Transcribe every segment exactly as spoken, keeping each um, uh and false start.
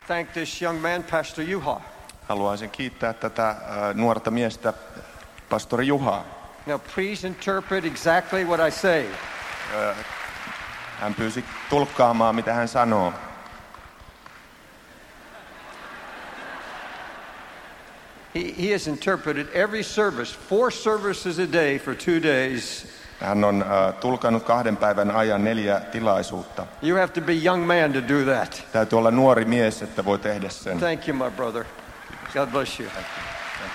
thank this young man, Pastor Juha. Haluaisin kiittää tätä uh, nuorta miestä, pastori Juhaa. Now please interpret exactly what I say. Uh, hän pyysi tulkkaamaan, mitä hän sanoo. He, he has interpreted every service, four services a day for two days. Hän on uh, tulkannut kahden päivän ajan neljä tilaisuutta. You have to be a young man to do that. Täytyy olla nuori mies, että voi tehdä sen. Thank you, my brother. God bless you. Thank you. Thank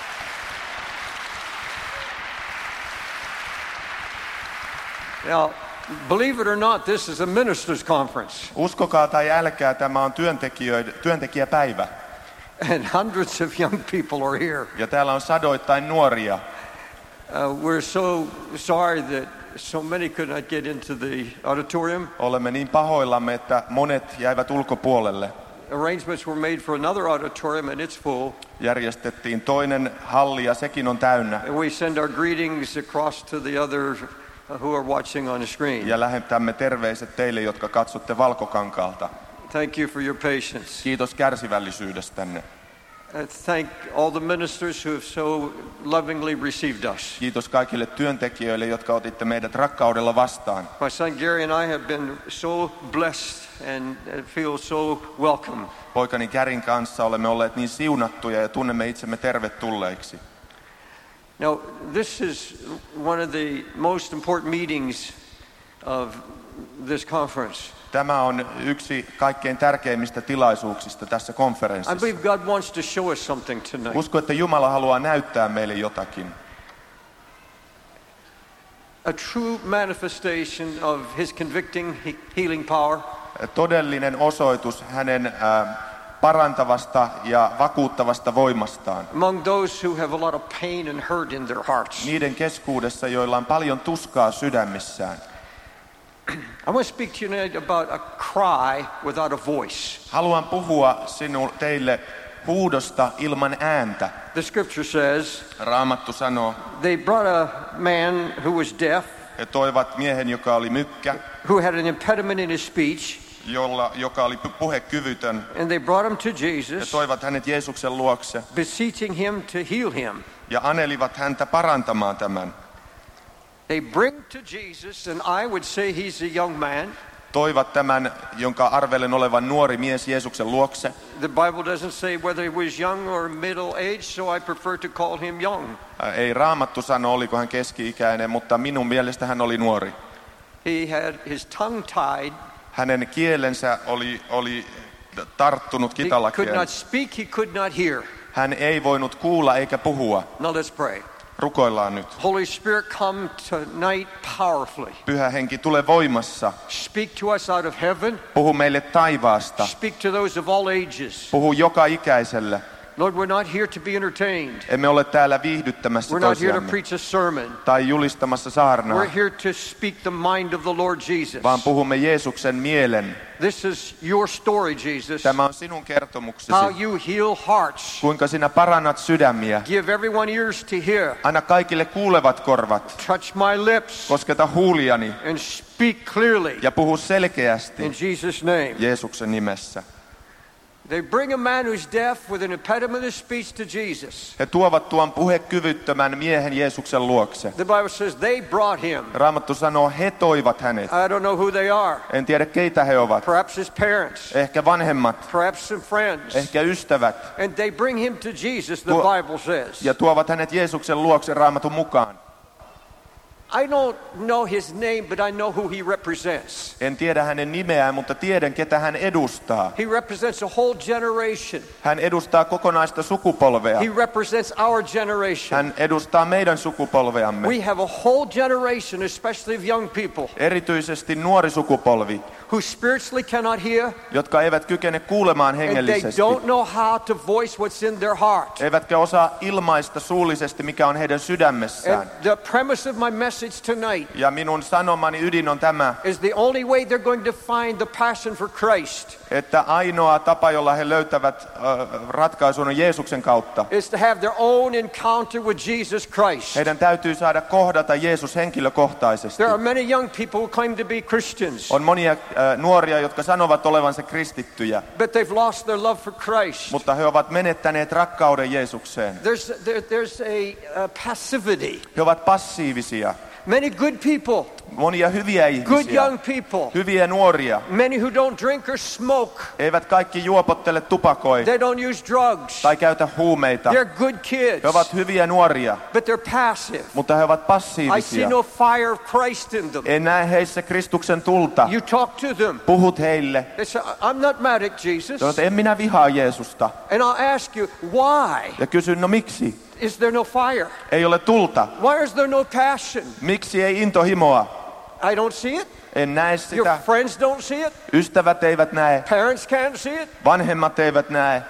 you. Now, believe it or not, this is a ministers' conference. Uskokaa tai älkää, tämä on työntekijöiden, työntekijäpäivä. And hundreds of young people are here. Ja täällä on sadoittain nuoria. Uh, we're so sorry that so many could not get into the auditorium. Olemme niin pahoillamme, että monet jäivät ulkopuolelle. Arrangements were made for another auditorium and it's full. Järjestettiin toinen halli ja sekin on täynnä. And we send our greetings across to the others who are watching on the screen. Ja lähetämme terveiset teille, jotka katsotte Valkokankaalta. Thank you for your patience. Kiitos kärsivällisyydestänne. And thank all the ministers who have so lovingly received us. Kiitos kaikille työntekijöille, jotka otitte meidät rakkaudella vastaan. My son Gary and I have been so blessed and feel so welcome. Poikani Kärin kanssa olemme olleet niin siunattuja ja tunnemme itsemme tervetulleiksi. Now, this is one of the most important meetings of this conference. Tämä on yksi kaikkein tärkeimmistä tilaisuuksista tässä I konferenssissa. believe God wants to show us something tonight. Uskon, että Jumala haluaa näyttää meille jotakin. A true manifestation of His convicting, healing power. Todellinen osoitus hänen äh, parantavasta ja vakuuttavasta voimastaan. Among those who have a lot of pain and hurt in their hearts. Niiden keskuudessa, joilla on paljon tuskaa sydämissään. I want to speak to you tonight about a cry without a voice. Haluan puhua sinu, teille huudosta ilman ääntä. The scripture says, Raamattu sanoo, they brought a man who was deaf, he toivat miehen, joka oli mykkä, who had an impediment in his speech, jolla, joka oli puhekyvytön, and they brought him to ja Jesus, toivat hänet Jeesuksen luokse beseeching him to heal him. ja anelivat häntä parantamaan tämän. They bring to Jesus, and I would say he's a young man. Toivat tämän, jonka arvelen olevan nuori mies Jeesuksen luokse. The Bible doesn't say whether he was young or middle age, so I prefer to call him young. Ei Raamattu sano, oliko hän keski-ikäinen, mutta minun mielestä hän oli nuori. He had his tongue tied. Hänen kielensä oli, oli tarttunut He kitalakeen. could not speak, he could not hear. Hän ei voinut kuulla eikä puhua. Now let's pray. Rukoillaan nyt. Holy Spirit, come tonight powerfully. Pyhä henki, tule voimassa. Speak to us out of heaven. Puhu meille taivaasta. Speak to those of all ages. Puhu joka ikäiselle. Lord, we're not here to be entertained. Emme ole täällä viihdyttämässä We're not here to toisiamme preach a sermon. tai julistamassa saarnaa, We're here to speak the mind of the Lord Jesus. vaan puhumme Jeesuksen mielen. This is your story, Jesus. Tämä on sinun kertomuksesi. How you heal hearts. Kuinka sinä parannat sydämiä. Give everyone ears to hear. Anna kaikille kuulevat korvat. Touch my lips. Kosketa huuliani And speak clearly. ja puhu selkeästi In Jesus' name. Jeesuksen nimessä. They bring a man who's deaf with an impediment of speech to Jesus. He tuovat tuon puhekyvyttömän miehen Jeesuksen luokse. The Bible says they brought him. Raamattu sanoo, he toivat hänet. I don't know who they are. En tiedä keitä he ovat. Perhaps his parents. Ehkä vanhemmat, Perhaps some friends. ehkä ystävät. And they bring him to Jesus, the Tuo- Bible says. Ja tuovat hänet Jeesuksen luokse Raamatun mukaan. I don't know his name, but I know who he represents. En tiedä hänen nimeään, mutta tiedän ketä hän edustaa. He represents a whole generation. Hän edustaa kokonaista sukupolvea. He represents our generation. Hän edustaa meidän sukupolveamme. We have a whole generation, especially of young people, Erityisesti nuori sukupolvi, who spiritually cannot hear, jotka eivät kykene kuulemaan and they hengellisesti. don't know how to voice what's in their heart. Eivätkä osaa ilmaista suullisesti, mikä on heidän sydämessään. And the premise of my message tonight Ja minun sanomani ydin on tämä, is the only way they're going to find the passion for Christ että ainoa tapa, jolla he löytävät uh, ratkaisun on Jeesuksen kautta. Is to have their own encounter with Jesus Christ. Heidän täytyy saada kohdata Jeesus henkilökohtaisesti. There are many young people who claim to be Christians. On monia uh, nuoria, jotka sanovat olevansa kristittyjä, But they've lost their love for Christ. mutta he ovat menettäneet rakkauden Jeesukseen. There's there, there's a uh, passivity. He ovat passiivisia. Many good people, Monia hyviä good ihmisiä, young people, hyviä nuoria. many who don't drink or smoke. Eivät kaikki juopottele, tupakoi They don't use drugs. tai käytä huumeita. They're good kids. He ovat hyviä nuoria, But they're passive. mutta he ovat I see passiivisia. no fire of Christ in them. En näe heissä Kristuksen tulta. You talk to them. Puhut heille. They say, I'm not mad at Jesus. Sanot, en minä vihaa Jeesusta. And I'll ask you, why Ja kysyn, no miksi? is there no fire? Ei ole tulta. Why is there no passion? Miksi ei intohimoa? I don't see it. En näe Your sitä. friends don't see it. Ystävät eivät näe. Parents can't see it. Vanhemmat eivät näe.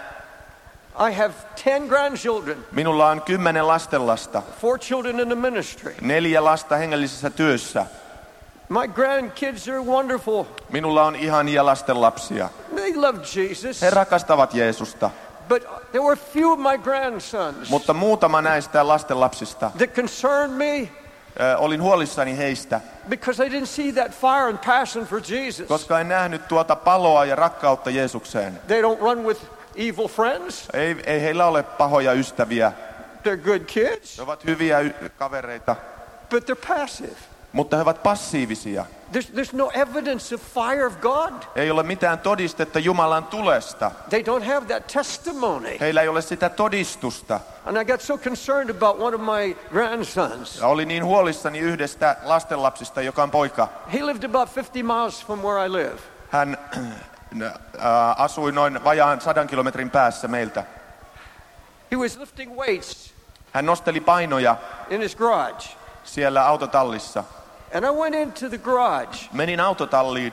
I have ten grandchildren, Minulla on kymmenen lastenlasta. four children in the ministry. Neljä lasta hengellisessä työssä. My grandkids are wonderful. Minulla on ihania lastenlapsia. They love Jesus. He rakastavat Jeesusta. But there were few of my grandsons Mutta muutama näistä lastenlapsista, that concerned me ö, olin huolissani heistä, because I didn't see that fire and passion for Jesus. koska en nähnyt tuota paloa ja rakkautta Jeesukseen. They don't run with evil friends. Ei, ei heillä ole pahoja ystäviä. They're good kids, He ovat hyviä y- kavereita, but they're passive. mutta he ovat passiivisia. There's, there's no evidence of fire of God. Ei ole mitään todistetta Jumalan tulesta. They don't have that testimony. Heillä ei ole sitä todistusta. And I got so concerned about one of my grandsons. Ja olin niin huolissani yhdestä lastenlapsista, joka on poika. He lived about fifty miles from where I live. Hän äh, asui noin vajaan sadan kilometrin päässä meiltä. He was lifting weights Hän nosteli painoja in his garage. siellä autotallissa. And I went into the garage. Menin autotalliin.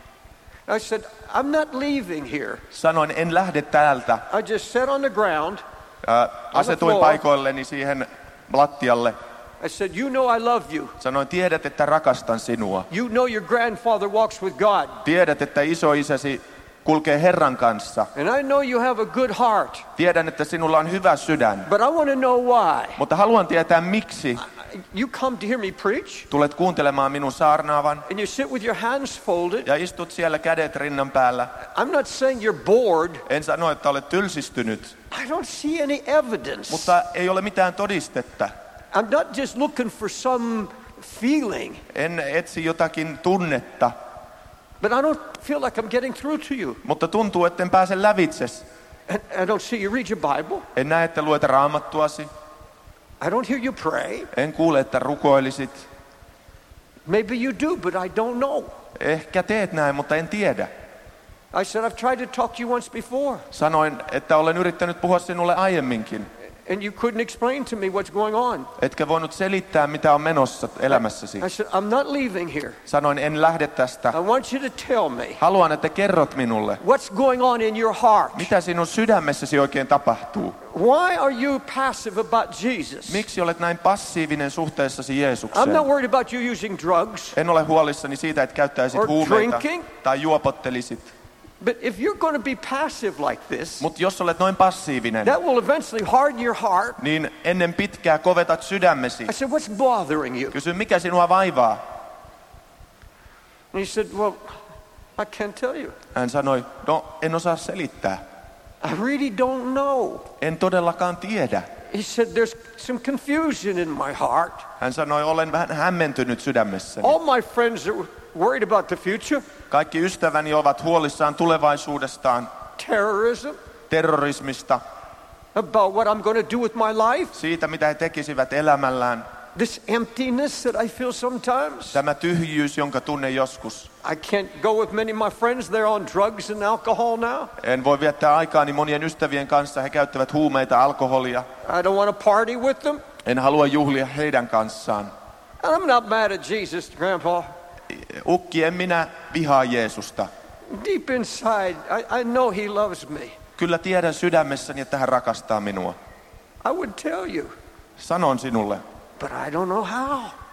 I said, I'm not leaving here. Sanoin, en lähde täältä. I just sat on the ground. Äh, asetuin paikoilleni siihen lattialle. I said, you know I love you. Sanoin, tiedät, että rakastan sinua. You know your grandfather walks with God. Tiedät, että isoisäsi kulkee Herran kanssa. And I know you have a good heart. Tiedän, että sinulla on hyvä sydän. But I want to know why. Mutta haluan tietää, miksi You come to hear me preach, tulet kuuntelemaan minun saarnaavan and you sit with your hands folded. ja istut siellä kädet rinnan päällä. I'm not saying you're bored. En sano, että olet tylsistynyt, I don't see any evidence. mutta ei ole mitään todistetta. I'm not just looking for some feeling, En etsi jotakin tunnetta, but I don't feel like I'm getting through to you. mutta tuntuu, etten pääse lävitses. And I don't see you read your Bible. En näe, että luet raamattuasi. I don't hear you pray. En kuule, että rukoilisit. Maybe you do, but I don't know. Ehkä teet näin, mutta en tiedä. I said, I've tried to talk to you once before, Sanoin, että olen yrittänyt puhua sinulle aiemminkin. and you couldn't explain to me what's going on. Etkä voinut selittää, mitä on menossa elämässäsi. I said, I'm not leaving here. Sanoin, en lähde tästä. I want you to tell me Haluan, että kerrot minulle, what's going on in your heart. mitä sinun sydämessäsi oikein tapahtuu. Why are you passive about Jesus? Miksi olet näin passiivinen suhteessasi I'm Jeesukseen? not worried about you using drugs, En ole huolissani siitä, että käyttäisit Or huumeita drinking. tai juopottelisit. but if you're going to be passive like this, Mutta jos olet noin passiivinen, that will eventually harden your heart. niin ennen pitkää kovetat sydämesi. I said, what's bothering you? Kysy, mikä sinua vaivaa? And he said, well, I can't tell you. Hän sanoi, no en osaa selittää. I really don't know. En todellakaan tiedä. He said, there's some confusion in my heart. Hän sanoi, olen vähän hämmentynyt sydämessäni. All my friends are worried about the future, Kaikki ystäväni ovat huolissaan tulevaisuudestaan, terrorism, terrorismista, about what I'm going to do with my life, siitä mitä he tekisivät elämällään. this emptiness that I feel sometimes. Tämä tyhjyys, jonka tunnen joskus. I can't go with many of my friends. They're on drugs and alcohol now. En voi viettää aikaani monien ystävien kanssa. He käyttävät huumeita, alkoholia. I don't want to party with them. En halua juhlia heidän kanssaan. And I'm not mad at Jesus, Grandpa. Ukki, en minä vihaa Jeesusta. Deep inside, I, I know he loves me. Kyllä tiedän sydämessäni, että hän rakastaa minua. I would tell you, Sanon sinulle, but I don't know how.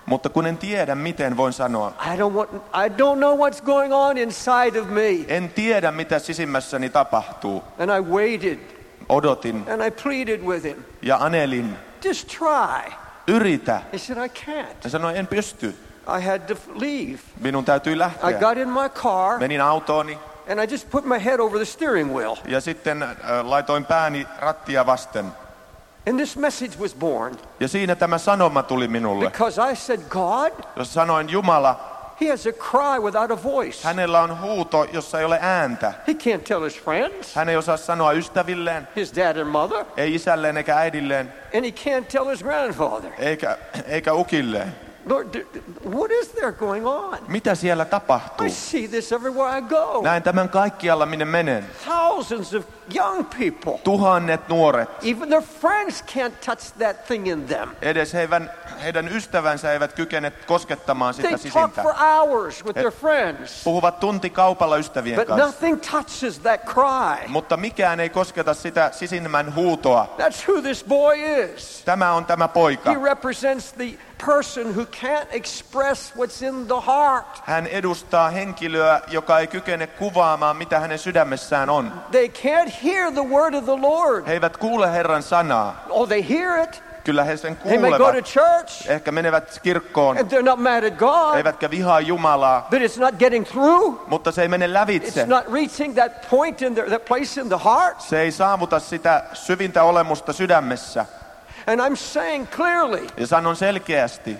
Mutta kun en tiedä, miten voin sanoa. I don't want, I don't know what's going on inside of me. En tiedä, mitä sisimmässäni tapahtuu. And I waited. Odotin And I pleaded with him. ja anelin. Just try. Yritä. He said, I can't. Ja sanoin, en pysty. I had to leave. Minun täytyy I lähteä. got in my car. Menin autooni And I just put my head over the steering wheel. ja sitten äh, laitoin pääni rattia vasten. And this message was born. Ja siinä tämä sanoma tuli minulle. Because I said, God, Jos sanoin, Jumala, he has a cry without a voice. hänellä on huuto, jossa ei ole ääntä. He can't tell his friends, Hän ei osaa sanoa ystävilleen, his dad and mother, ei isälleen eikä äidilleen, and he can't tell his grandfather. eikä, eikä ukilleen. Lord, d- d- what is there going on? Mitä siellä tapahtuu? I see this everywhere I go. Näen tämän kaikkialla, minne menen. Thousands of young people. Tuhannet nuoret. Even their friends can't touch that thing in them. Edes heidän, heidän ystävänsä eivät kykene koskettamaan They sitä talk sisintä. for hours with their friends, Puhuvat tuntikaupalla ystävien but kanssa. nothing touches that cry. Mutta mikään ei kosketa sitä sisimmän huutoa. That's who this boy is. Tämä on tämä poika. He represents the person who can't express what's in the heart. Hän edustaa henkilöä, joka ei kykene kuvaamaan, mitä hänen sydämessään on. They can't hear the word of the Lord. He eivät kuule Herran sanaa. Oh, they hear it. Kyllä he sen They may go to kuulevat. church, Ehkä menevät kirkkoon, and they're not mad at God, eivätkä vihaa Jumalaa, but it's not getting through. mutta se ei mene lävitse. It's not reaching that point in their, that place in the heart. Se ei saavuta sitä syvintä olemusta sydämessä. And I'm saying clearly, Ja sanon selkeästi,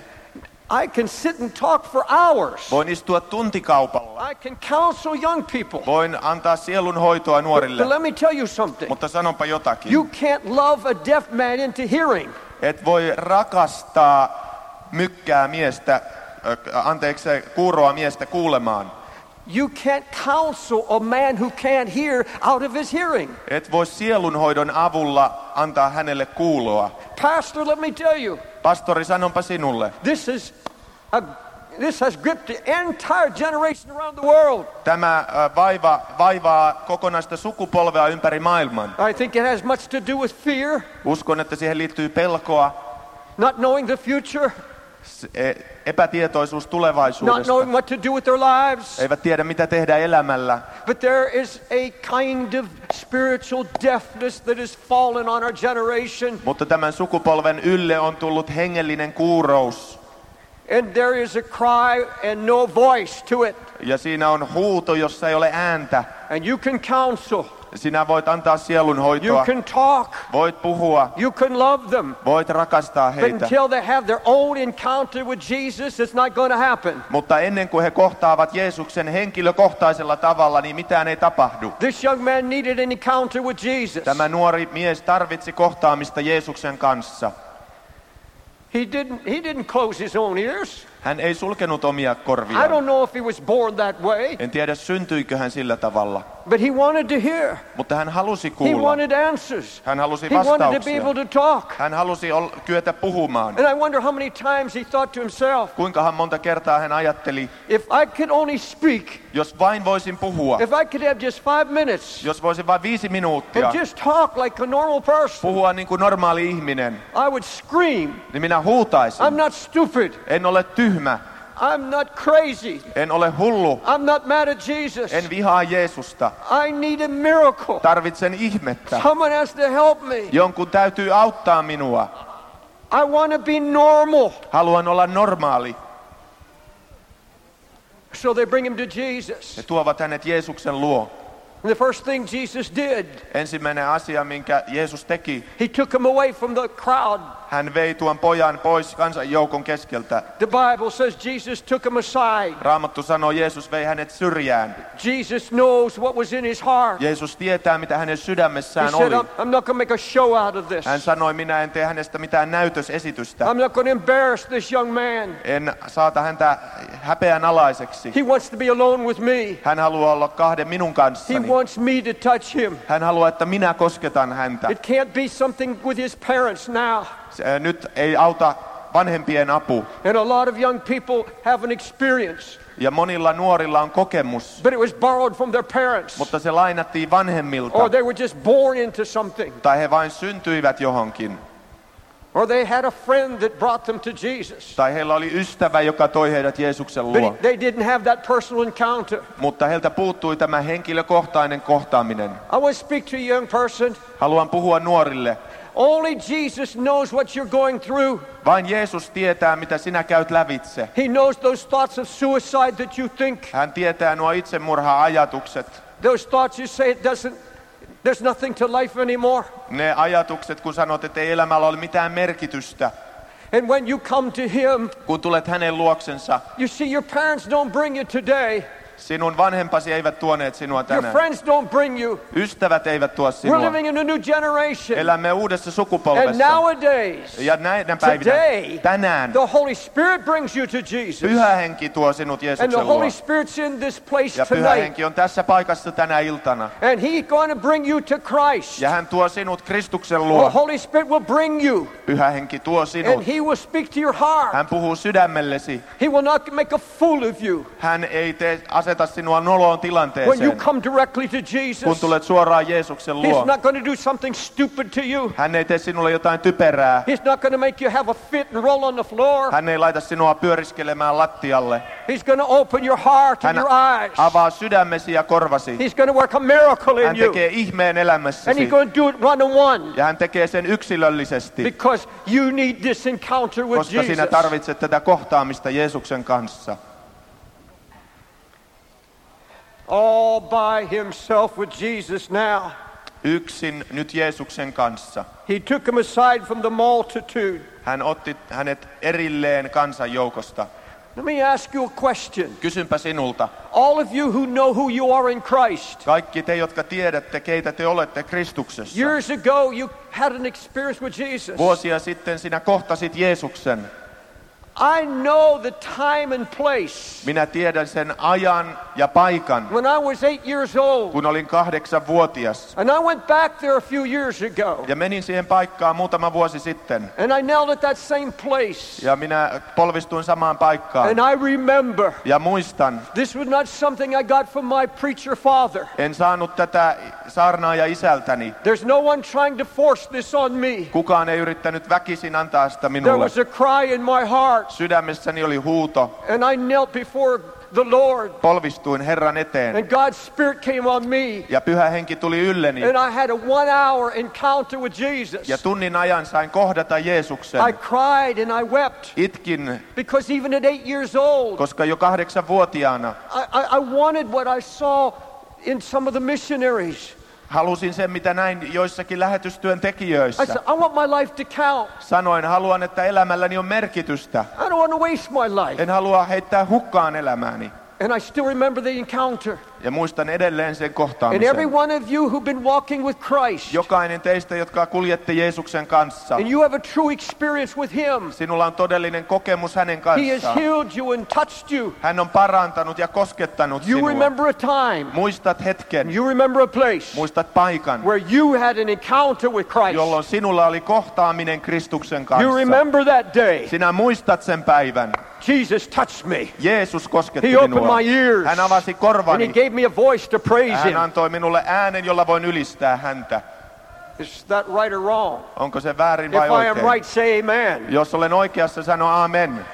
I can sit and talk for hours. voin istua tuntikaupalla. I can counsel young people. Voin antaa sielun hoitoa But nuorille. let me tell you something. Mutta sanonpa jotakin. You can't love a deaf man into hearing. Et voi rakastaa mykkää miestä, äh, anteeksi, kuuroa miestä kuulemaan. You can't counsel a man who can't hear out of his hearing. Et voi sielunhoidon avulla antaa hänelle kuuloa. Pastor, let me tell you, Pastori, sanonpa sinulle. this is a, this has gripped the entire generation around the world. Tämä äh, vaiva, vaivaa kokonaista sukupolvea ympäri maailman. I think it has much to do with fear, Uskon, että siihen liittyy pelkoa, not knowing the future, s- e- epätietoisuus not tulevaisuudesta. knowing what to do with their lives. Eivät tiedä, mitä tehdä elämällä. But there is a kind of spiritual deafness that has fallen on our generation. Mutta tämän sukupolven ylle on tullut hengellinen kuurous. And there is a cry and no voice to it. Ja siinä on huuto, jossa ei ole ääntä. And you can counsel, Sinä voit antaa sielunhoitoa, you can talk, voit puhua, you can love them. voit rakastaa But heitä. until they have their own encounter with Jesus, it's not going to happen. Mutta ennen kuin he kohtaavat Jeesuksen henkilökohtaisella tavalla, niin mitään ei tapahdu. This young man needed an encounter with Jesus. Tämä nuori mies tarvitsi kohtaamista Jeesuksen kanssa. He didn't, he didn't close his own ears. Hän ei sulkenut omia I korviaan. don't know if he was born that way, En tiedä, syntyikö hän sillä tavalla. but he wanted to hear. Mutta hän halusi He kuulla. wanted answers. Hän halusi He wanted to be vastauksia. able to talk. Hän halusi ol- kyetä puhumaan. And I wonder how many times he thought to himself, Kuinkahan monta kertaa hän ajatteli, if I could only speak, jos vain voisin puhua, if I could have just five minutes jos voisin vain viisi minuuttia and just talk like a normal person, puhua niin kuin normaali ihminen, I would scream, niin minä huutaisin. I'm not stupid. En ole tyhmä, I'm not crazy. en ole hullu, I'm not mad at Jesus. en vihaa Jeesusta. I need a miracle. Tarvitsen ihmettä. Someone has to help me. Jonkun täytyy auttaa minua. I want to be normal. Haluan olla normaali. So they bring him to Jesus. He tuovat hänet Jeesuksen luo. And the first thing Jesus did, Ensimmäinen asia, minkä Jeesus teki, he took him away from the crowd. hän vei tuon pojan pois kansanjoukon keskeltä. The Bible says Jesus took him aside. Raamattu sanoo, Jeesus vei hänet syrjään. Jesus knows what was in his heart. Jeesus tietää, mitä hänen He sydämessään said, oli. I'm, I'm not going to make a show out of this. Hän sanoi, minä en tee hänestä mitään näytösesitystä. I'm not going to embarrass this young man. En saata häntä häpeän alaiseksi. He wants to be alone with me. Hän haluaa olla kahden minun He kanssani. wants me to touch him. Hän haluaa, että minä kosketan häntä. It can't be something with his parents now. Se, nyt ei auta vanhempien apu. And a lot of young people have an experience, Ja monilla nuorilla on kokemus, but it was borrowed from their parents. mutta se lainattiin vanhemmilta. Or they were just born into something. Tai he vain syntyivät johonkin. Or they had a friend that brought them to Jesus. Tai heillä oli ystävä, joka toi heidät Jeesuksen luo. But they didn't have that personal encounter. Mutta heiltä puuttui tämä henkilökohtainen kohtaaminen. I want to speak to a young person. Haluan puhua nuorille. Only Jesus knows what you're going through. Vain Jeesus tietää, mitä sinä käyt lävitse. He knows those thoughts of suicide that you think. Hän tietää nuo itsemurha-ajatukset. Those thoughts you say it doesn't, there's nothing to life anymore. Ne ajatukset, kun sanot, että ei elämällä ole mitään merkitystä. And when you come to him, kun tulet hänen luoksensa, you see your parents don't bring you today. Sinun vanhempasi eivät tuoneet sinua tänään. Your friends don't bring you. Ystävät eivät tuo sinua. We're living in a new generation. Elämme uudessa sukupolvessa. And nowadays, ja näinä päivinä, today, tänään, the Holy Spirit brings you to Jesus. Pyhä Henki tuo sinut Jeesuksen and the luo. Holy Spirit's in this place ja Pyhä tonight. Henki on tässä paikassa tänä iltana. And He's going to bring you to Christ. Ja hän tuo sinut Kristuksen luo. The Holy Spirit will bring you. Pyhä Henki tuo sinut. And He will speak to your heart. Hän puhuu sydämellesi. He will not make a fool of you. Hän ei tee, aseta sinua noloon tilanteeseen. When you come directly to Jesus, kun tulet suoraan Jeesuksen luo. He's not going to do something stupid to you. Hän ei tee sinulle jotain typerää. He's not going to make you have a fit and roll on the floor. Hän ei laita sinua pyöriskelemään lattialle. He's going to open your heart Hän and your eyes. avaa sydämesi ja korvasi. He's going to work a miracle in hän you. tekee ihmeen elämässäsi. And he's going to do it one on one. Ja hän tekee sen yksilöllisesti. Because you need this encounter with koska Jesus. sinä tarvitset tätä kohtaamista Jeesuksen kanssa. All by himself with Jesus now. Yksin nyt Jeesuksen kanssa. He took him aside from the multitude. Hän otti hänet erilleen kansan joukosta. Let me ask you a question. Kysynpä sinulta. All of you who know who you are in Christ. Kaikki te, jotka tiedätte, keitä te olette Kristuksessa. Years ago you had an experience with Jesus. Vuosia sitten sinä kohtasit Jeesuksen. I know the time and place. Minä tiedän sen ajan ja paikan. When I was eight years old. Kun olin kahdeksanvuotias. And I went back there a few years ago. Ja menin siihen paikkaan muutama vuosi sitten. And I knelt at that same place. Ja minä polvistuin samaan paikkaan. And I remember. Ja muistan. This was not something I got from my preacher father. En saanut tätä saarnaaja isältäni. There's no one trying to force this on me. Kukaan ei yrittänyt väkisin antaa sitä minulle. There was a cry in my heart. Sydämessäni oli huuto. And I knelt before the Lord. Polvistuin Herran eteen. And God's Spirit came on me. Ja Pyhä Henki tuli ylleni. And I had a one hour encounter with Jesus. Ja tunnin ajan sain kohdata Jeesuksen. I cried and I wept. Itkin. Because even at eight years old. Koska jo kahdeksanvuotiaana. I, I, I wanted what I saw in some of the missionaries. Halusin sen, mitä näin joissakin lähetystyön tekijöissä. I said, I want my life to count. Sanoin, haluan, että elämälläni on merkitystä. I don't want to waste my life. En halua heittää hukkaan elämääni. And I still remember the encounter. Ja muistan edelleen sen And kohtaamisen. every one of you who've been walking with Christ. Jokainen teistä, jotka kuljette Jeesuksen kanssa. And you have a true experience with him. Sinulla on todellinen kokemus hänen He kanssaan. has healed you and touched you. Hän on parantanut ja koskettanut You sinua. remember a time. Muistat hetken. You remember a place. Muistat paikan. Where you had an encounter with Christ. Jolloin sinulla oli kohtaaminen Kristuksen kanssa. You remember that day. Sinä muistat sen päivän. Jesus touched me. Jeesus kosketti He opened minua. my ears. Hän avasi korvani. And he gave me a voice to praise Hän him. antoi minulle äänen, jolla voin ylistää häntä. Is that right or wrong? Onko se väärin If vai I am oikein? right, say amen. Jos olen oikeassa, sano amen.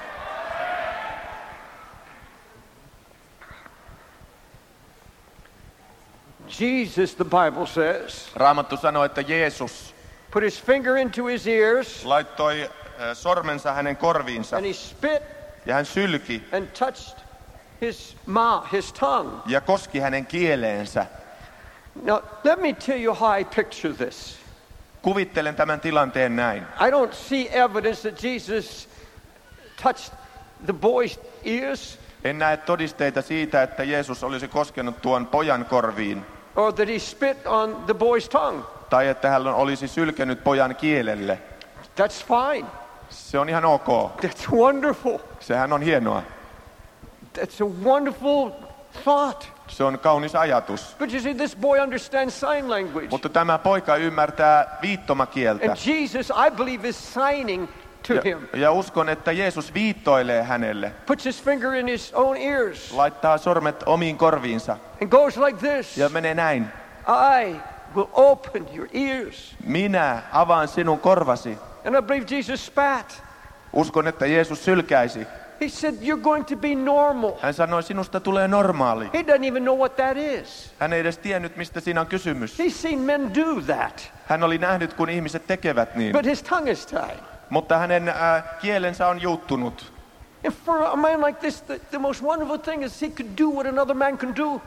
Jesus, the Bible says, Raamattu sanoo, että Jeesus put his finger into his ears. laittoi äh, sormensa hänen korviinsa. And he spit Ja hän sylki and touched his mouth, his tongue. ja koski hänen kieleensä. Now, let me tell you how I picture this. Kuvittelen tämän tilanteen näin. I don't see evidence that Jesus touched the boy's ears En näe todisteita siitä, että Jeesus olisi koskenut tuon pojan korviin. or that he spit on the boy's tongue. Tai että hän olisi sylkenyt pojan kielelle. That's fine. Se on ihan ok. That's wonderful. Sehän on hienoa. That's a wonderful thought. Se on kaunis ajatus. But you see, this boy understands sign language. Mutta tämä poika ymmärtää viittomakieltä. And Jesus, I believe, is signing to Ja, him. ja uskon, että Jeesus viittoilee hänelle. Puts his finger in his own ears. Laittaa sormet omiin korviinsa. And goes like this. Ja menee näin. I will open your ears. Minä avaan sinun korvasi. And I believe Jesus spat. Uskon, että Jeesus sylkäisi. He said, you're going to be normal. Hän sanoi, sinusta tulee normaali. He doesn't even know what that is. Hän ei edes tiennyt, mistä siinä on kysymys. He's seen men do that. Hän oli nähnyt, kun ihmiset tekevät niin. But his tongue is tied. Mutta hänen äh, kielensä on juuttunut. And for a man like this, the, the most wonderful thing is he could do what another man can do.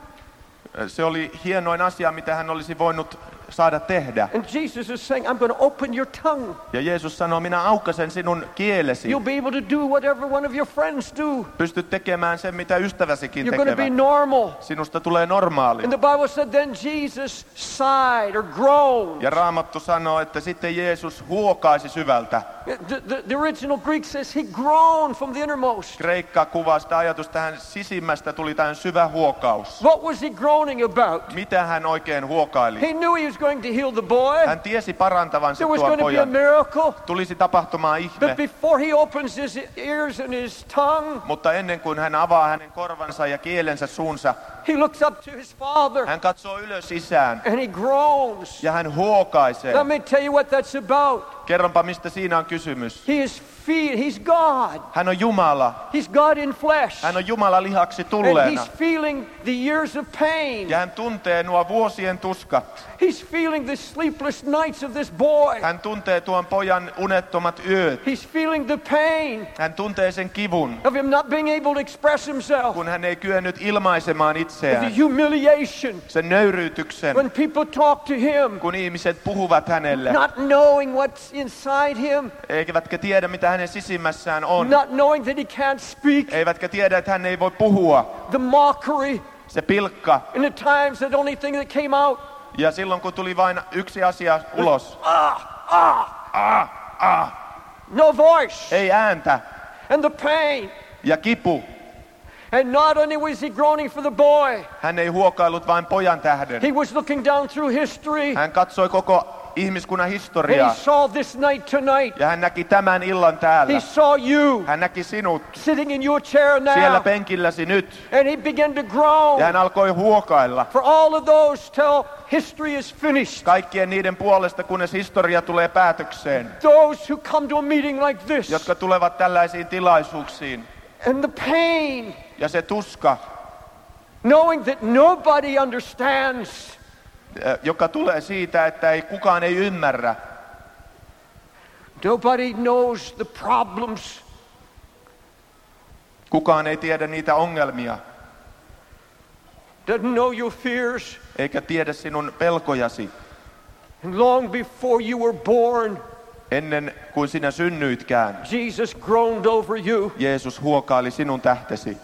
Se oli hienoin asia, mitä hän olisi voinut saada tehdä. And Jesus is saying, I'm going to open your tongue. Ja Jeesus sanoo, minä aukaisen sinun kielesi. You'll be able to do whatever one of your friends do. Pystyt tekemään sen, mitä ystäväsikin You're going to be tekevät. normal. Sinusta tulee normaali. And the Bible said then Jesus sighed or groaned. Ja Raamattu sanoo, että sitten Jeesus huokaisi syvältä. The, the, the original Greek says he groaned from the innermost. Kreikka kuvaa sitä ajatusta, hän sisimmästä tuli tämän syvä huokaus. What was he groaning about? Mitä hän oikein huokaili? He knew he was going to heal the boy. Hän tiesi parantavansa There was tuon going to be a pojan. miracle. Tulisi tapahtumaan ihme. But before he opens his ears and his tongue, Mutta ennen kuin hän avaa hänen korvansa ja kielensä suunsa, he looks up to his father hän katsoo ylös isään and he groans. ja hän huokaisee. Let me tell you what that's about. Kerronpa, mistä siinä on kysymys. He is fe- he's God. Hän on Jumala. He's God in flesh. Hän on Jumala lihaksi And tulleena. he's feeling the years of pain. Ja hän tuntee nuo vuosien tuskat. He's feeling the sleepless nights of this boy. Hän tuntee tuon pojan unettomat yöt. He's feeling the pain Hän tuntee sen kivun, of him not being able to express himself. kun hän ei kyennyt ilmaisemaan The itseään. humiliation Sen nöyryytyksen, when people talk to him, kun ihmiset puhuvat hänelle, not knowing what's inside him, eivätkä tiedä, mitä hänen sisimmässään on. not knowing that he can't speak, Eivätkä tiedä, että hän ei voi puhua. the mockery, Se pilkka. and the times that the only thing that came out, Ja silloin, kun tuli vain yksi asia ulos. ah, ah, Ah, ah. no voice, Ei ääntä. and the pain. Ja kipu. And not only was he groaning for the boy, Hän ei huokaillut vain pojan tähden. he was looking down through history, Hän katsoi koko ihmiskunnan and historiaa. he saw this night tonight. Ja hän näki tämän illan täällä. He saw you Hän näki sinut sitting in your chair siellä now, penkilläsi nyt. and he began to groan. Ja hän alkoi huokailla. For all of those till history is finished. Kaikkien niiden puolesta, kunnes historia tulee päätökseen. Those who come to a meeting like this, Jotka tulevat tällaisiin tilaisuuksiin. and the pain, Ja se tuska, knowing that nobody understands, eh, joka tulee siitä, että ei, kukaan ei ymmärrä. nobody knows the problems, Kukaan ei tiedä niitä ongelmia. doesn't know your fears. Eikä tiedä sinun pelkojasi. And long before you were born, Ennen kuin sinä synnyitkään, Jesus groaned over you. Jeesus huokaili sinun tähtesi.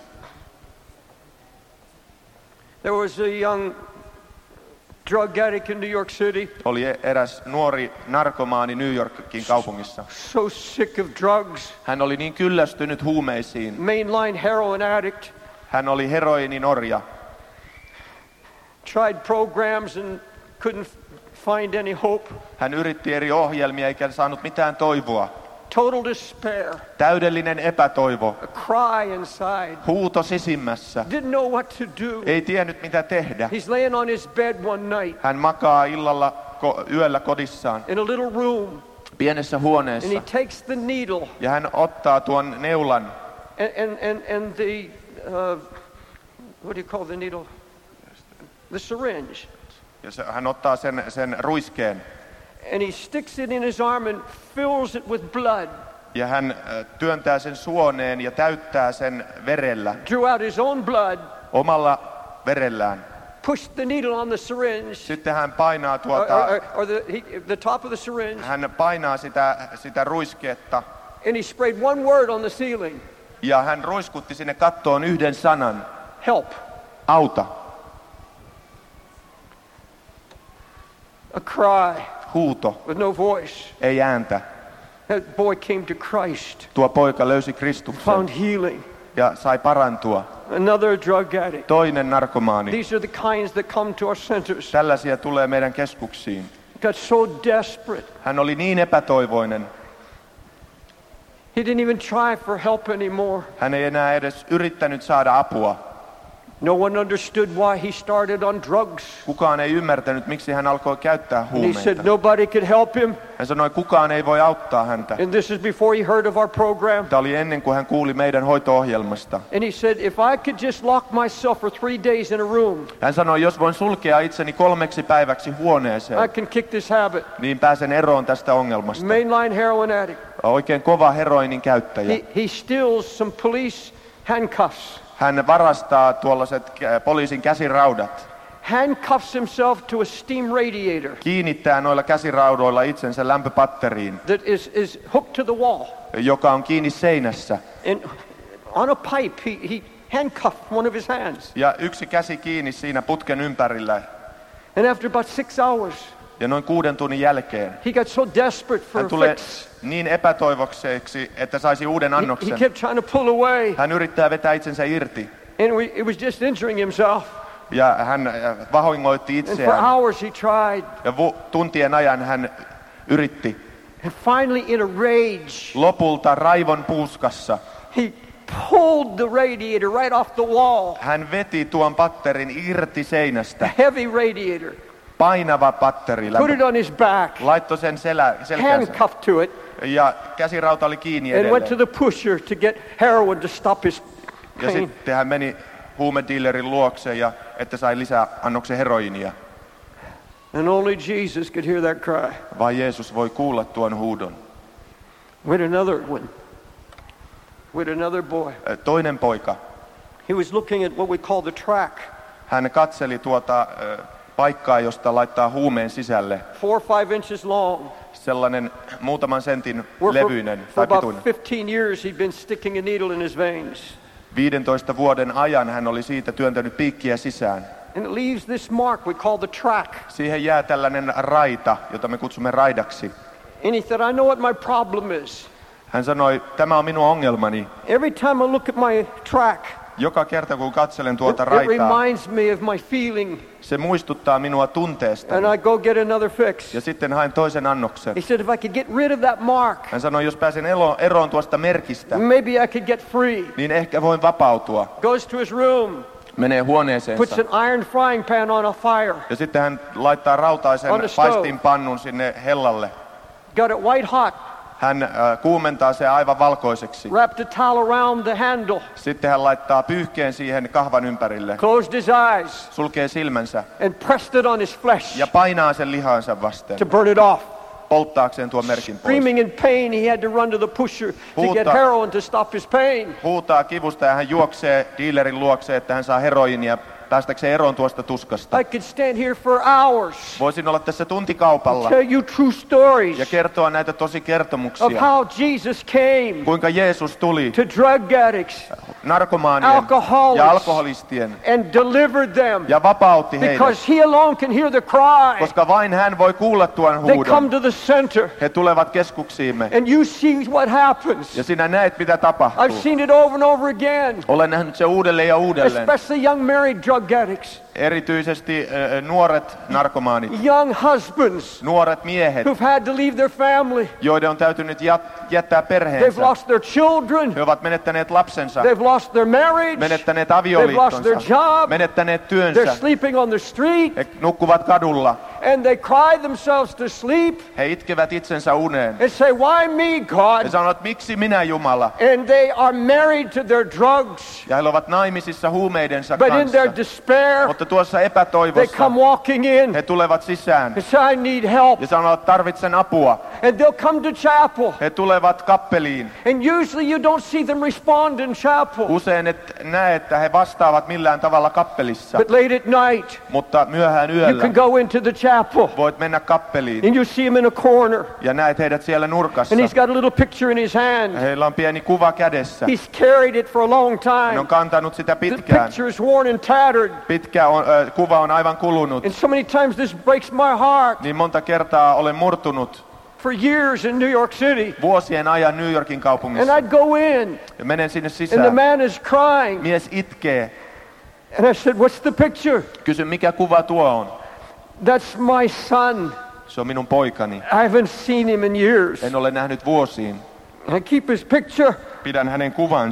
There was a young drug addict in New York City, Oli eräs nuori narkomaani New Yorkin kaupungissa. so sick of drugs, Hän oli niin kyllästynyt huumeisiin. mainline heroin addict, Hän oli heroinin orja. tried programs and couldn't find any hope. Hän yritti eri ohjelmia eikä saanut mitään toivoa. Total despair, Täydellinen epätoivo. a cry inside, Huuto sisimmässä. didn't know what to do. Ei tiennyt mitä tehdä. He's laying on his bed one night Hän makaa illalla ko- yöllä kodissaan in a little room, pienessä and he huoneessa. takes the needle Ja hän ottaa tuon neulan and, and, and, and the, uh, what do you call the needle? The syringe. ja se, hän ottaa sen, sen ruiskeen. And he sticks it in his arm and fills it with blood. Ja hän äh, työntää sen suoneen ja täyttää sen verellä, Drew out his own blood, omalla verellään. pushed the needle on the syringe, Sitten hän painaa or, tuota, or, or the, he, the top of the syringe, hän painaa sitä, sitä ruisketta and he sprayed one word on the ceiling: ja hän ruiskutti sinne kattoon yhden sanan. help. Auta. A cry Huuto. with no voice. Ei ääntä. That boy came to Christ, Tuo poika löysi Kristuksen found healing. ja sai parantua. Another drug addict. Toinen narkomaani. These are the kinds that come to our centers. Tällaisia tulee meidän keskuksiin. Got so desperate. Hän oli niin epätoivoinen. He didn't even try for help anymore. Hän ei enää edes yrittänyt saada apua. No one understood why he started on drugs. Kukaan ei ymmärtänyt, miksi hän alkoi käyttää And he said huumeita. nobody could help him. Hän sanoi, kukaan ei voi auttaa häntä. And this is before he heard of our program. Tämä oli ennen kuin hän kuuli meidän hoito-ohjelmasta. And he said, if I could just lock myself for three days in a room, Hän sanoi, jos voin sulkea itseni kolmeksi päiväksi I huoneeseen, can kick this habit. niin pääsen eroon tästä ongelmasta. Mainline heroin addict. Oikein kova heroinin käyttäjä. He, he steals some police handcuffs. Hän varastaa tuollaiset poliisin käsiraudat. Handcuffs himself to a steam radiator Kiinnittää noilla käsiraudoilla itsensä lämpöpatteriin, that is, is hooked to the wall. joka on kiinni seinässä. And on a pipe, he, he handcuffed one of his hands. Ja yksi käsi kiinni siinä putken ympärillä. And after about six hours, Ja noin kuuden tunnin jälkeen he got so desperate for hän a tulee fix. niin epätoivokseeksi, että saisi uuden He, he annoksen. kept trying to pull away. Hän yrittää vetää itsensä irti. And we, it was just injuring himself. Ja hän äh, vahingoitti And for itseään. hours he tried. Ja vu- tuntien ajan hän yritti. And finally, in a rage, Lopulta raivon puuskassa he pulled the radiator right off the wall. hän veti tuon patterin irti A seinästä. heavy radiator. Painava patteri. Put it on his back. Laittoi sen selä, selkäänsä. Handcuffed to it. Ja käsirauta oli kiinni And went to edelleen. the pusher to get heroin to stop his Ja pain. sitten hän meni huumedealerin luokse, ja että sai lisää annoksen heroinia. And only Jesus could hear that cry. Vaan Jeesus voi kuulla tuon huudon. With another one. With another boy. Toinen poika, He was looking at what we call the track. hän katseli tuota ö, paikkaa, josta laittaa huumeen sisälle. Four or five inches long. Sellainen muutaman sentin Where for, levyinen for tai about pituinen. fifteen years he'd been sticking a needle in his veins. viidentoista vuoden ajan hän oli siitä työntänyt piikkiä sisään. And it leaves this mark we call the track. Siihen jää tällainen raita, jota me kutsumme raidaksi. And he said, I know what my problem is. Hän sanoi, tämä on minun ongelmani. Every time I look at my track, Joka kerta kun katselen it, tuota it raitaa, reminds me of my feeling. se muistuttaa minua tunteesta. And I go get another fix. Ja sitten haen toisen annoksen. He said, if I could get rid of that mark, Hän sanoi, jos pääsen elo- eroon tuosta merkistä, maybe I could get free. niin ehkä voin vapautua. Goes to his room, Menee huoneeseensa. puts an iron frying pan on a fire. Ja sitten hän laittaa rautaisen On the stove. paistinpannun sinne hellalle. Got it white hot. Hän äh, kuumentaa sen aivan valkoiseksi. Wrapped a towel around the handle. Sitten hän laittaa pyyhkeen siihen kahvan ympärille. Closed his eyes Sulkee silmänsä and pressed it on his flesh ja painaa sen lihansa vasten. to burn it off. Polttaakseen tuon merkin pois. Screaming in pain, he had to run to the pusher to get Huutaa. heroin to stop his pain. Huutaa kivusta ja hän juoksee dealerin luokse, että hän saa heroinia päästäkseen eroon tuosta tuskasta. I could stand here for hours, Voisin olla tässä tuntikaupalla tell you true stories ja kertoa näitä tosi of kertomuksia. how Jesus came Kuinka Jeesus tuli to drug addicts narkomaanien Alcoholics. ja alkoholistien and delivered them ja vapautti heidät. because he alone can hear the cry. Koska vain hän voi kuulla tuon They come huudon. to the center He tulevat keskuksiimme. and you see what happens. Ja sinä näet, mitä tapahtuu. I've seen it over and over again, Olen nähnyt se uudelleen ja uudelleen. especially young married drug addicts, Erityisesti äh, nuoret narkomaanit, young husbands nuoret miehet, who've had to leave their family. joiden on täytynyt jät- jättää They've perheensä. lost their children. He ovat menettäneet lapsensa, They've lost their marriage. menettäneet They've lost their avioliittonsa, job. menettäneet They're työnsä. sleeping on the street He nukkuvat kadulla. and they cry themselves to sleep He itkevät itsensä uneen. and say, why me, He God? sanovat, miksi minä Jumala? And they are married to their drugs. Ja he ovat naimisissa huumeidensa But in kanssa. their despair, Mutta tuossa they epätoivossa come walking in he tulevat sisään and say, I need help. ja sanovat, tarvitsen apua. And they'll come to chapel. He tulevat kappeliin. And usually you don't see them respond in chapel. Usein et näe, että he vastaavat millään tavalla kappelissa, But late at night, mutta myöhään you yöllä can go into the chapel voit mennä kappeliin and you see him in a corner. ja näet heidät siellä nurkassa. And he's got a little picture in his hand. Heillä on pieni kuva kädessä. He's carried it for a long Hän time. on kantanut sitä The pitkään. picture is worn and tattered. Pitkä on, äh, kuva on aivan kulunut. And so many times this breaks my heart. Niin monta kertaa olen murtunut For years in New York City. vuosien ajan New Yorkin And kaupungissa. I'd go in Ja menen sinne and the sisään. man is crying. Mies itkee. And I said, what's the picture? Kysyn, mikä kuva tuo on? That's my son. Se on minun poikani. I haven't seen him in years. En ole nähnyt vuosiin. I keep his picture. Pidän hänen kuvansa.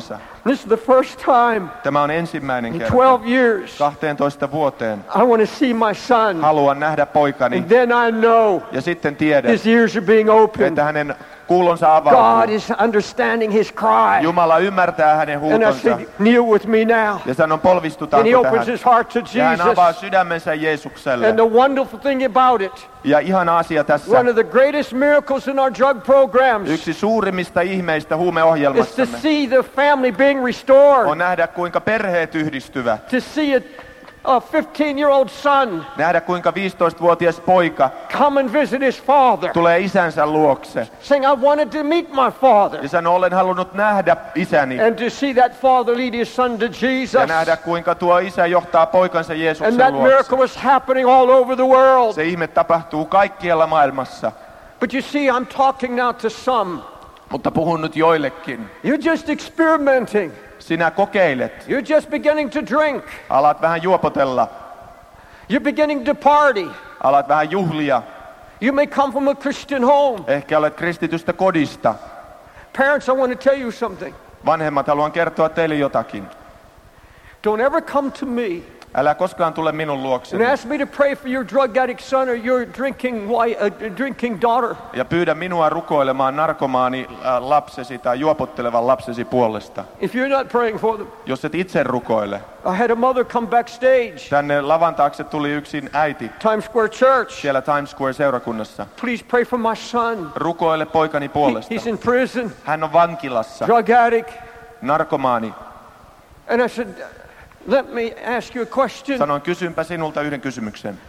This is the first time Tämä on ensimmäinen in kerta twelve years kahteentoista vuoteen. I want to see my son. Haluan nähdä poikani. And then I know Ja sitten tiedän, his ears are being opened. että hänen kuulonsa God avautuu. is understanding his cry. Jumala ymmärtää hänen And I huutonsa. said, kneel with me now. Ja sanon, And polvistutaanko he opens tähän? his heart to Ja hän avaa Jesus. sydämensä Jeesukselle. And the wonderful thing about it, Ja ihana asia tässä, one of the greatest miracles in our drug programs, yksi suurimmista ihmeistä is to huumeohjelmassamme see the family being restored. on nähdä, kuinka perheet yhdistyvät. To see a, a fifteen-year-old son Nähdä, kuinka viisitoistavuotias poika come and visit his father, tulee isänsä luokse. saying, I wanted to meet my father. Ja sanoo, olen halunnut nähdä isäni. And to see that father lead his son to Jesus. Ja nähdä, kuinka tuo isä johtaa poikansa And Jeesuksen that luokse. miracle is happening all over the world. Se ihme tapahtuu kaikkialla maailmassa. But you see, I'm talking now to some. Mutta puhun nyt joillekin. You're just experimenting. Sinä kokeilet. You're just beginning to drink. Alat vähän juopotella. You're beginning to party. Alat vähän juhlia. You may come from a Christian home. Ehkä olet kristitystä kodista. Parents, I want to tell you something. Vanhemmat, haluan kertoa teille jotakin. Don't ever come to me Älä koskaan tule minun and luokseni ask me to pray for your drug addict son or your drinking wife, uh, drinking daughter. ja pyydä minua rukoilemaan narkomaani äh, lapsesi tai juopottelevan lapsesi puolesta, If you're not praying for them. jos et itse rukoile. I had a mother come backstage, Tänne lavan taakse tuli yksin äiti Times Square Church. siellä Times Square seurakunnassa. Please pray for my son. Rukoile poikani puolesta. He's in prison, Hän on vankilassa, drug addict. narkomaani. And I said, let me ask you a question. Sanoin, kysynpä sinulta yhden kysymyksen.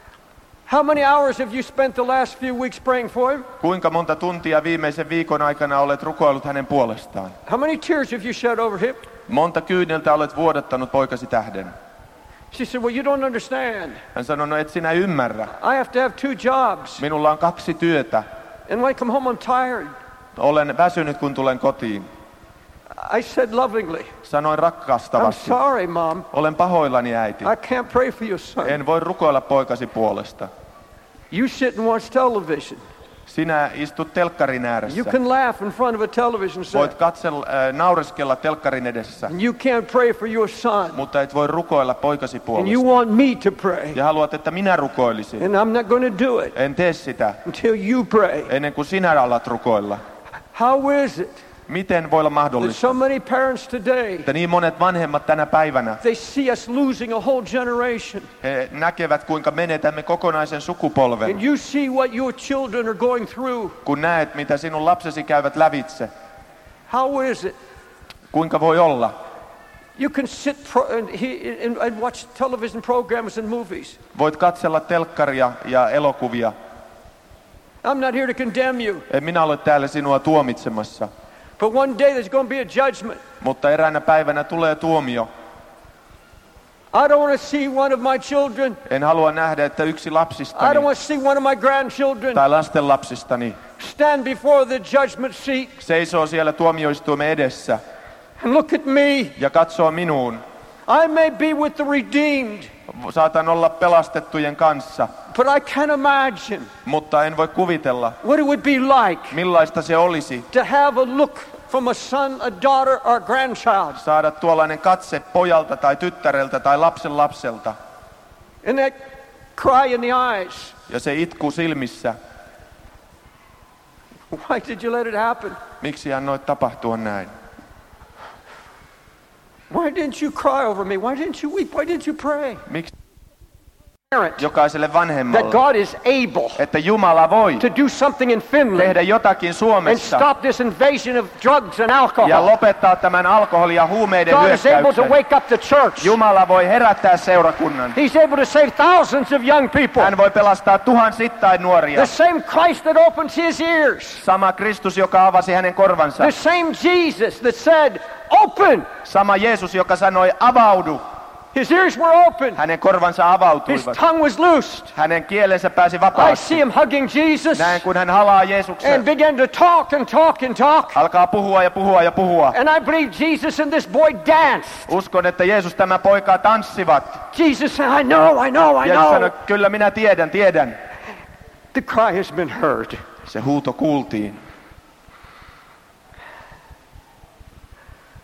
How many hours have you spent the last few weeks praying for him? Kuinka monta tuntia viimeisen viikon aikana olet rukoillut hänen puolestaan? How many tears have you shed over him? Monta kyyneltä olet vuodattanut poikasi tähden? She said, well, you don't understand. Hän sanoi, no et sinä ymmärrä. I have to have two jobs. Minulla on kaksi työtä. And when I come home, I'm tired. Olen väsynyt, kun tulen kotiin. I said lovingly, Sanoin I'm rakastavasti. sorry, Mom. Olen pahoillani, äiti. I can't pray for your son. En voi rukoilla poikasi puolesta. You sit and watch television. Sinä istut telkkarin You ääressä. can laugh in front of a television Voit set. katsella, äh, naureskella telkkarin edessä, And you can't pray for your son. mutta et voi rukoilla poikasi And you puolesta. want me to pray. Ja haluat, että minä rukoilisin. And I'm not going to do it En tee sitä until you pray. ennen kuin sinä alat rukoilla. How is it Miten voi olla that mahdollista, so many parents today, että niin monet vanhemmat tänä päivänä, they see us losing a whole generation. he näkevät, kuinka menetämme kokonaisen sukupolven. And you see what your children are going through. Kun näet, mitä sinun lapsesi käyvät lävitse, How is it? kuinka voi olla? You can sit pro- and, he, and, and watch television programs and movies. Voit katsella telkkaria ja elokuvia. I'm not here to condemn you. En minä ole täällä sinua tuomitsemassa, But one day there's going to be a judgment. mutta eräänä päivänä tulee tuomio. I don't want to see one of my children. En halua nähdä, että yksi I don't lapsistani want to see one of my grandchildren tai lastenlapsistani stand before the judgment seat seisoo siellä tuomioistuimen edessä and look at me. ja katsoo minuun. I may be with the redeemed, Saatan olla pelastettujen kanssa, but I can't imagine mutta en voi kuvitella, what it would be like millaista se olisi to have a look from a son, a daughter, or a grandchild. saada tuollainen katse pojalta tai tyttäreltä tai lapsen lapselta And that cry in the eyes. ja se itku silmissä. Why did you let it happen? Miksi annoit tapahtua näin? Why didn't you cry over me? Why didn't you weep? Why didn't you pray? Miksi Parent, jokaiselle that vanhemmalle, God is able että Jumala voi to do something in Finland tehdä jotakin and Suomessa stop this invasion of drugs and ja alcohol. lopettaa tämän alkoholi- ja huumeiden God is able to hyökkäyksen. wake up the church. Jumala voi herättää seurakunnan. He's able to save thousands of young people. Hän voi pelastaa tuhansittain nuoria. The same Christ that opens his ears. Sama Kristus, joka avasi hänen korvansa. The same Jesus that said, open. Sama Jeesus, joka sanoi avaudu. His ears were open. Hänen korvansa His avautuivat. tongue was loosed. Hänen kielensä pääsi I vapaaksi. see him hugging Jesus Näen, kun hän halaa and Jeesuksen. began to talk and talk and talk. Alkaa puhua ja puhua ja puhua. And I believe Jesus and this boy danced. Uskon, että Jeesus tämä poika tanssivat. Jesus said, I know, I know, I Jeesus sanoi, know. kyllä minä tiedän, tiedän. The cry has been heard. Se huuto kuultiin.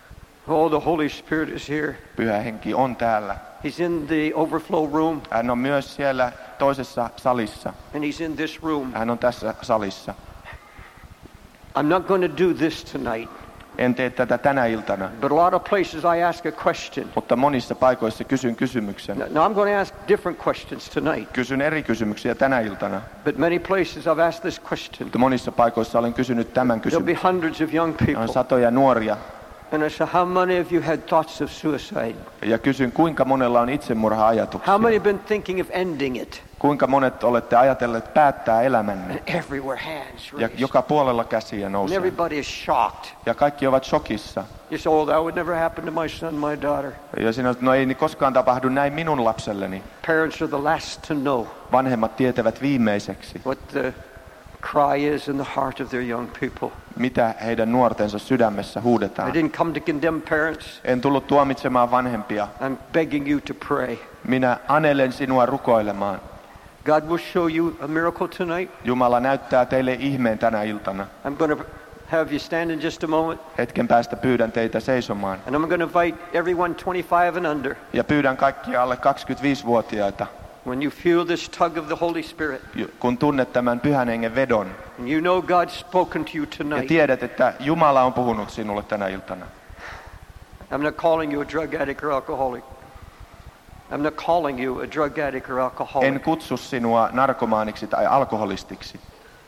Oh, the Holy Spirit is here. Pyhä henki on täällä. He's in the overflow room. Hän on myös siellä toisessa salissa. And he's in this room. Hän on tässä salissa. I'm not going to do this tonight. En tee tätä tänä iltana. But a lot of places I ask a question. Mutta monissa paikoissa kysyn kysymyksen. Now I'm going to ask different questions tonight. Kysyn eri kysymyksiä tänä iltana. But many places I've asked this question. Mutta monissa paikoissa olen kysynyt tämän There'll kysymyksen. be hundreds of young On people. satoja nuoria. And I said, how many of you had thoughts of suicide? Ja kysyn, kuinka monella on itsemurha-ajatuksia. How many have been thinking of ending it? Kuinka monet olette ajatelleet päättää elämänne. And everywhere hands Ja raised. joka puolella käsiä And nousee. everybody is shocked. Ja kaikki ovat shokissa. You say, oh, that would never happen to my son, my daughter. Ja sinä no ei niin koskaan tapahdu näin minun lapselleni. Parents are the last to know Vanhemmat tietävät viimeiseksi, what the cry is in the heart of their young people. mitä heidän nuortensa sydämessä I huudetaan. didn't come to condemn parents. En tullut tuomitsemaan vanhempia. I'm begging you to pray. Minä anelen sinua rukoilemaan. God will show you a miracle tonight. Jumala näyttää teille ihmeen tänä iltana. I'm going to have you stand in just a moment. Hetken päästä pyydän teitä seisomaan. And I'm going to invite everyone twenty-five and under. Ja pyydän kaikkia alle kaksikymmentäviisivuotiaita, When you feel this tug of the Holy Spirit, kun tunnet tämän pyhän hengen vedon and you know God's spoken to you ja tonight, tiedät, että Jumala on puhunut sinulle tänä iltana. I'm not calling you a drug addict or alcoholic. I'm not calling you a drug addict or En alcoholic. kutsu sinua narkomaaniksi tai alkoholistiksi,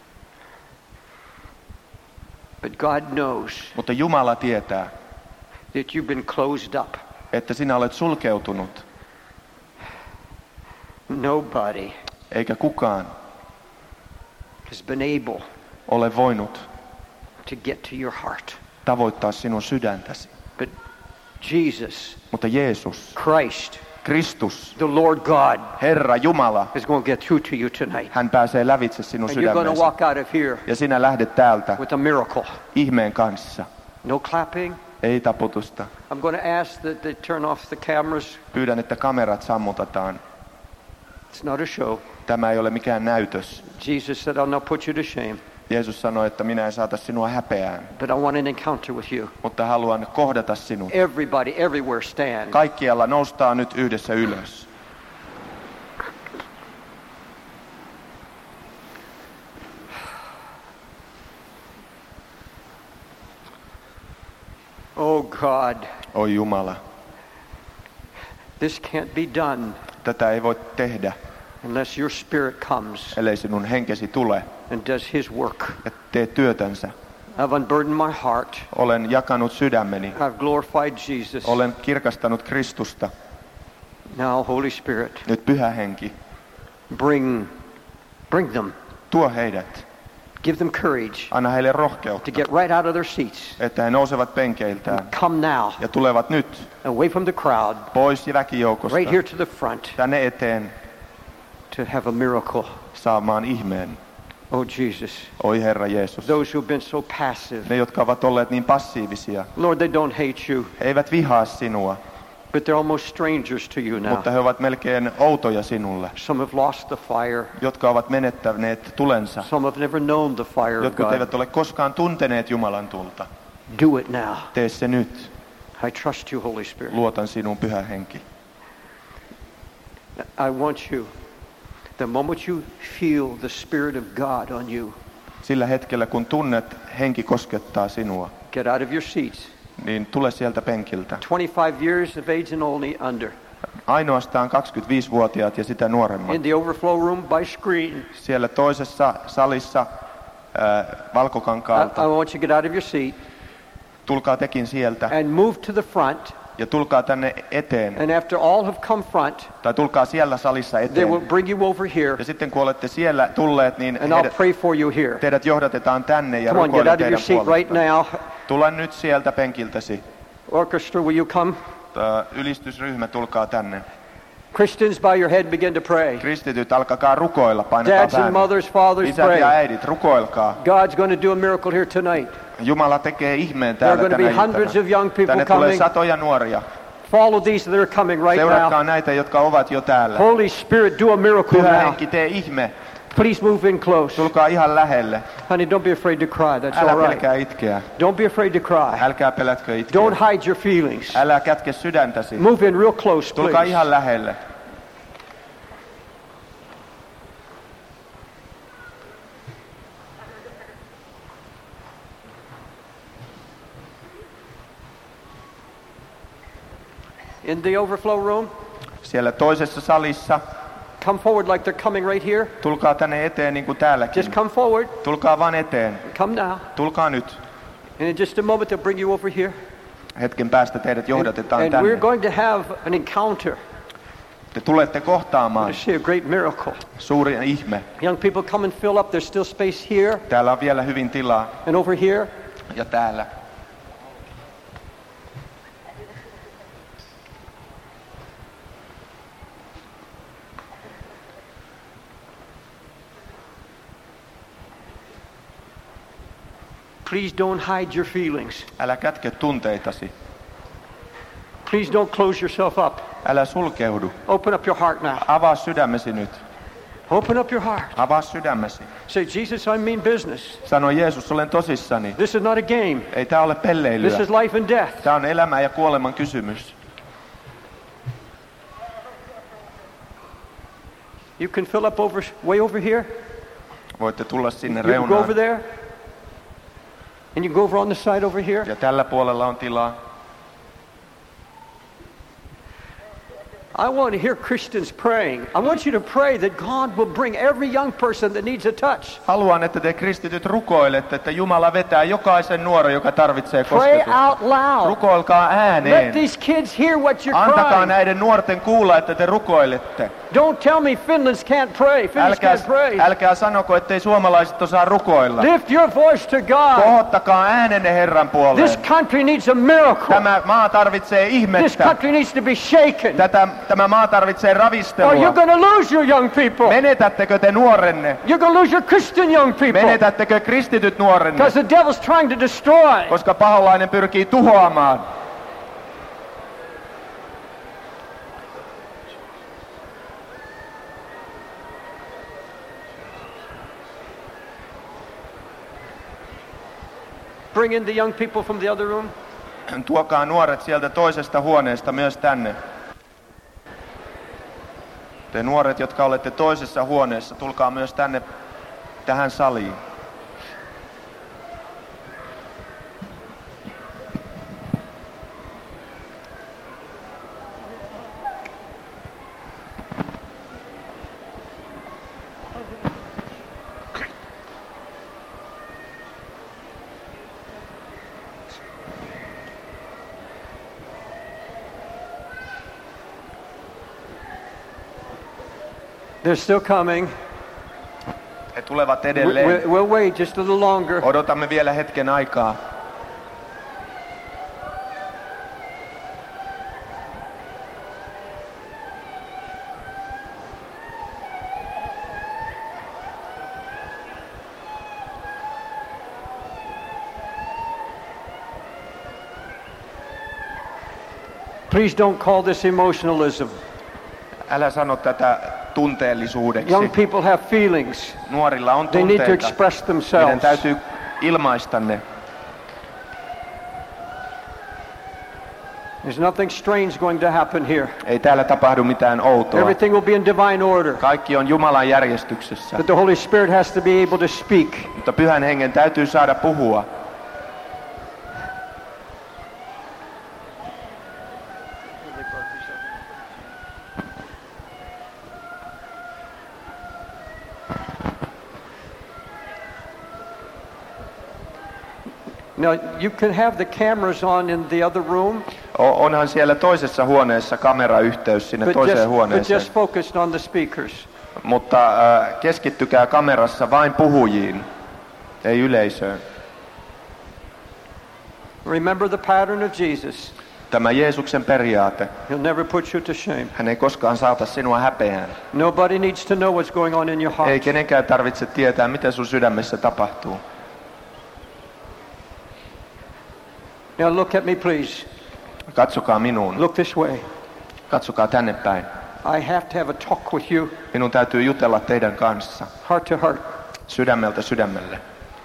But God knows mutta Jumala tietää, that you've been closed up. että sinä olet sulkeutunut, Nobody eikä kukaan has been able ole voinut to get to your heart. tavoittaa sinun sydäntäsi. But Jesus, Mutta Jeesus, Christ, Kristus, the Lord God, Herra Jumala, is going to get through to you tonight. hän pääsee lävitse sinun And you're going to sydämeesi. walk out of here Ja sinä lähdet täältä with a miracle. ihmeen kanssa. No clapping. Ei taputusta. I'm going to ask that they turn off the cameras. Pyydän, että kamerat sammutetaan. It's not a show. Tämä ei ole mikään näytös. Jesus said, I'll not put you to shame, Jeesus sanoi, että minä en saata sinua häpeään, but I want an encounter with you. mutta haluan kohdata sinut. Everybody, everywhere stand. Kaikkialla noustaan nyt yhdessä ylös. Oh God, Oi Jumala, this can't be done tätä ei voi tehdä, unless your spirit comes ellei sinun henkesi tule and does his work. ja tee työtänsä. I've unburdened my heart. Olen jakanut sydämeni. I've glorified Jesus. Olen kirkastanut Kristusta. Now, Holy Spirit, Nyt Pyhä Henki, bring, bring them. tuo heidät. Give them courage Anna heille to rohkeutta, get right out of their seats. että he nousevat penkeiltään Come now, ja tulevat nyt away from the crowd, pois väkijoukosta right here to the front, tänne eteen to have a miracle. saamaan ihmeen. Oh, Jesus. Oi Herra Jeesus. Those who've been so passive. Ne, jotka ovat olleet niin passiivisia, Lord, they don't hate you, he eivät vihaa sinua, but they're almost strangers to you now. mutta he ovat melkein outoja sinulle, Some have lost the fire. jotka ovat menettäneet tulensa. Some have never known the fire of Jotkut God. eivät ole koskaan tunteneet Jumalan tulta. Do it now. Tee se nyt. I trust you, Holy Spirit. Luotan sinun, Pyhä Henki. I want you, the moment you feel the Spirit of God on you, Sillä hetkellä, kun tunnet, henki koskettaa sinua, get out of your seats. niin tule sieltä penkiltä. twenty-five years of age and only under. Ainoastaan kaksikymmentäviisivuotiaat ja sitä nuoremmat. In the overflow room by screen. Siellä toisessa salissa äh, I, Valkokankaalta. I want you to get out of your seat Tulkaa tekin sieltä and move to the front. ja tulkaa tänne eteen. And after all have come front, Tai tulkaa siellä salissa they will eteen. bring you over here, Ja sitten kun olette siellä tulleet, niin and I'll heidät, pray for you here. teidät johdatetaan tänne ja Come on, get rukoillaan out of your teidän seat right puolestaan. now. Tule nyt sieltä penkiltäsi. Orchestra, will you come? Tää ylistysryhmä, tulkaa tänne. Christians, bow your head, begin to pray. Kristityt, alkakaa rukoilla, painakaa Dads and päälle. mothers, fathers, Isät ja pray. äidit, rukoilkaa. God's going to do a miracle here tonight. Jumala tekee ihmeen There are täällä going to tänä be hundreds iltana. of young people Tänne tulee coming. satoja nuoria. Follow these that are coming right Seuratkaa now. näitä, jotka ovat jo täällä. Holy Spirit, do a miracle Pyhä now. Henki, tee ihme. Please move in close. Tulkaa ihan lähelle. Honey, don't be afraid to cry. That's Älä all right. pelkää itkeä. Don't be afraid to cry. Älkää pelätkö itkeä. Don't hide your feelings. Älä kätke sydäntäsi. Move in real close, Tulkaa please. ihan lähelle. In the overflow room, Siellä toisessa salissa. come forward like they're coming right here. Tulkaa tänne eteen niin kuin täälläkin. Just come forward. Tulkaa vaan eteen. Come now. Tulkaa nyt. And in just a moment, they'll bring you over here. Hetken päästä teidät johdatetaan And tänne. we're going to have an encounter. Te tulette kohtaamaan To see a great miracle. suuri ihme. Young people, come and fill up. There's still space here Täällä on vielä hyvin tilaa. and over here. Ja täällä. Please don't hide your feelings. Älä kätke tunteitasi. Please don't close yourself up. Älä sulkeudu. Open up your heart now. Avaa sydämesi nyt. Open up your heart. Avaa sydämesi. Say, Jesus, I mean business. Sano Jeesus, olen tosissani. This is not a game. Ei tää ole pelleilyä. This is life and death. Tää on elämän ja kuoleman kysymys. You can fill up over way over here. Voitte tulla sinne You can go over reunaan. there. And you go over on the side over here. Ja tällä puolella on tilaa. I want to hear Christians praying. I want you to pray that God will bring every young person that needs a touch. Haluan, että te kristityt rukoilette, että Jumala vetää jokaisen nuoren, joka tarvitsee Pray kosketusta. out loud. Rukoilkaa Let ääneen. these kids hear what you're Antakaa crying. näiden nuorten kuulla, että te rukoilette. Don't tell me Finlands can't pray. Finns Älkää, can't pray. älkää sanoko, ettei suomalaiset osaa rukoilla. Lift your voice to God. Kohottakaa äänenne Herran This puoleen. country needs a miracle. Tämä maa tarvitsee This ihmettä. country needs to be shaken. Tätä, tämä maa tarvitsee Or you're ravistelua. going to lose your young people. Menetättekö te nuorenne? You're going to lose your Christian young people. Menetättekö kristityt nuorenne? Because the devil's trying to destroy. Koska paholainen pyrkii tuhoamaan. Bring in the young people from the other room. Tuokaa nuoret sieltä toisesta huoneesta myös tänne. Te nuoret, jotka olette toisessa huoneessa, tulkaa myös tänne tähän saliin. They're still coming. He tulevat We- edelleen. we- We'll wait just a little longer. Odotamme vielä hetken aikaa. Please don't call this emotionalism. Älä sano tätä tunteellisuudeksi. Young people have feelings. Nuorilla on They need to tunteita. express Meidän themselves. täytyy ilmaista ne. There's nothing strange going to happen here. Ei täällä tapahdu mitään outoa. Everything will be in divine order. Kaikki on Jumalan järjestyksessä. But the Holy Spirit has to be able to speak. Mutta Pyhän Hengen täytyy saada puhua. Now, you can have the cameras on in the other room, O- onhan siellä toisessa huoneessa kamerayhteys sinne but toiseen just, but huoneeseen. just focused on the speakers. Mutta äh, keskittykää kamerassa vain puhujiin, ei yleisöön. Remember the pattern of Jesus. Tämä Jeesuksen periaate, He'll never put you to shame. hän ei koskaan saata sinua häpeään. Nobody needs to know what's going on in your Ei heart. kenenkään tarvitse tietää, mitä sun sydämessä tapahtuu. Now look at me, please. Katsokaa minuun. Look this way. Katsokaa tänne päin. I have to have a talk with you. Minun täytyy jutella teidän kanssa. Heart to heart. Sydämeltä sydämelle.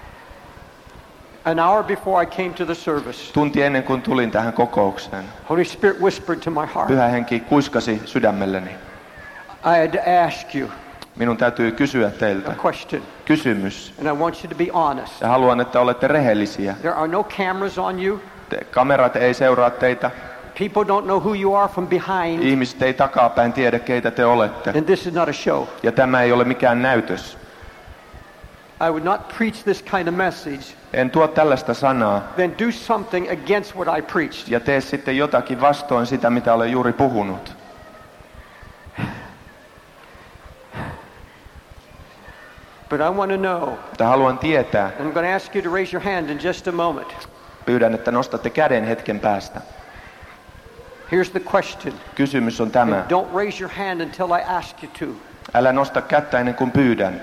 An hour before I came to the service. Tunti ennen kuin tulin tähän kokoukseen. Holy Spirit whispered to my heart. Pyhä Henki kuiskasi sydämelleni. I had to ask you. Minun täytyy kysyä teiltä. A question. Kysymys. And I want you to be honest. Ja haluan, että olette rehellisiä. There are no cameras on you. Te, kamerat ei seuraa teitä. People don't know who you are from behind. Ihmiset ei takapäin tiedä, keitä te olette. And this is not a show. Ja tämä ei ole mikään näytös. I would not preach this kind of message. En tuo tällaista sanaa. Then do something against what I preached. Ja tee sitten jotakin vastoin sitä, mitä olen juuri puhunut. But I want to know. Mutta haluan tietää. I'm going to ask you to raise your hand in just a moment. Pyydän, että nostatte käden hetken päästä. Here's the question. Kysymys on tämä. And don't raise your hand until I ask you to. Älä nosta kättä ennen kuin pyydän.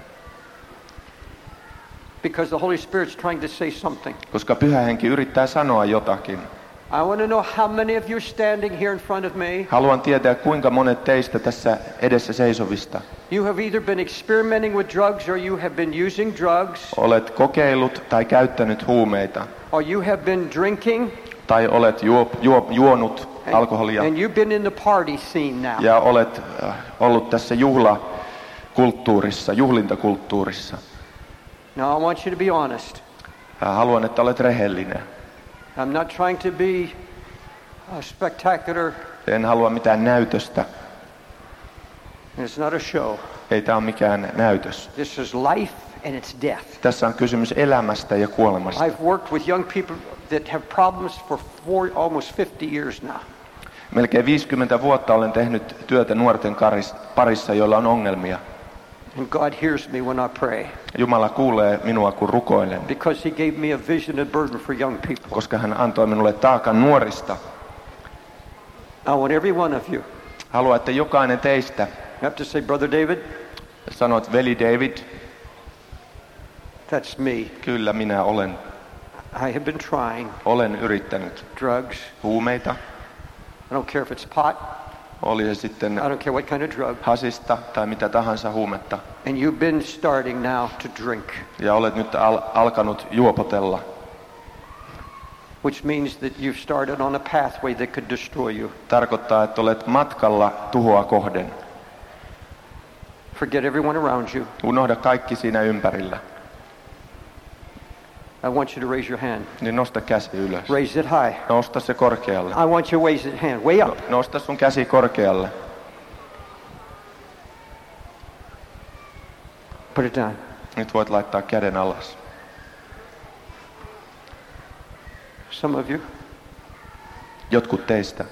Because the Holy Spirit's trying to say something. Koska Pyhä Henki yrittää sanoa jotakin. I want to know how many of you standing here in front of me. Haluan tietää, kuinka monet teistä tässä edessä seisovista. You have either been experimenting with drugs or you have been using drugs. Olet kokeillut tai käyttänyt huumeita. Or you have been drinking. Tai olet juo, juo, juonut alkoholia. And you've been in the party scene now. Ja olet äh, ollut tässä juhlakulttuurissa, juhlintakulttuurissa. Now I want you to be honest. Äh, haluan, että olet rehellinen. I'm not trying to be a spectacular. En halua mitään näytöstä. It's not a show. Ei tämä ole mikään näytös. This is life and it's death. Tässä on kysymys elämästä ja kuolemasta. I've worked with young people that have problems for four, almost fifty years now. Melkein viisikymmentä vuotta olen tehnyt työtä nuorten parissa, joilla on ongelmia. And God hears me when I pray. Jumala kuulee minua, kun rukoilen. Because he gave me a vision and burden for young people. Koska hän antoi minulle taakan nuorista. I want every one of you. Haluan, että jokainen teistä. You have to say, Brother David. Sanot, veli David. That's me. Kyllä minä olen. I have been trying. Olen yrittänyt. Drugs. Huumeita. I don't care if it's pot. Oli se sitten I don't care what kind of drug. hasista tai mitä tahansa huumetta. And you've been starting now to drink. Ja olet nyt al- alkanut juopotella. Which means that you've started on a pathway that could destroy you. Tarkoittaa, että olet matkalla tuhoa kohden. Forget everyone around you. Unohda kaikki siinä ympärillä. I want you to raise your hand. Niin nosta käsi ylös. Raise it high. Nosta se korkealle. I want you to raise it hand way up. No, nosta sun käsi korkealle. Put it down. Nyt voit laittaa käden alas. Some of you. Jotkut teistä.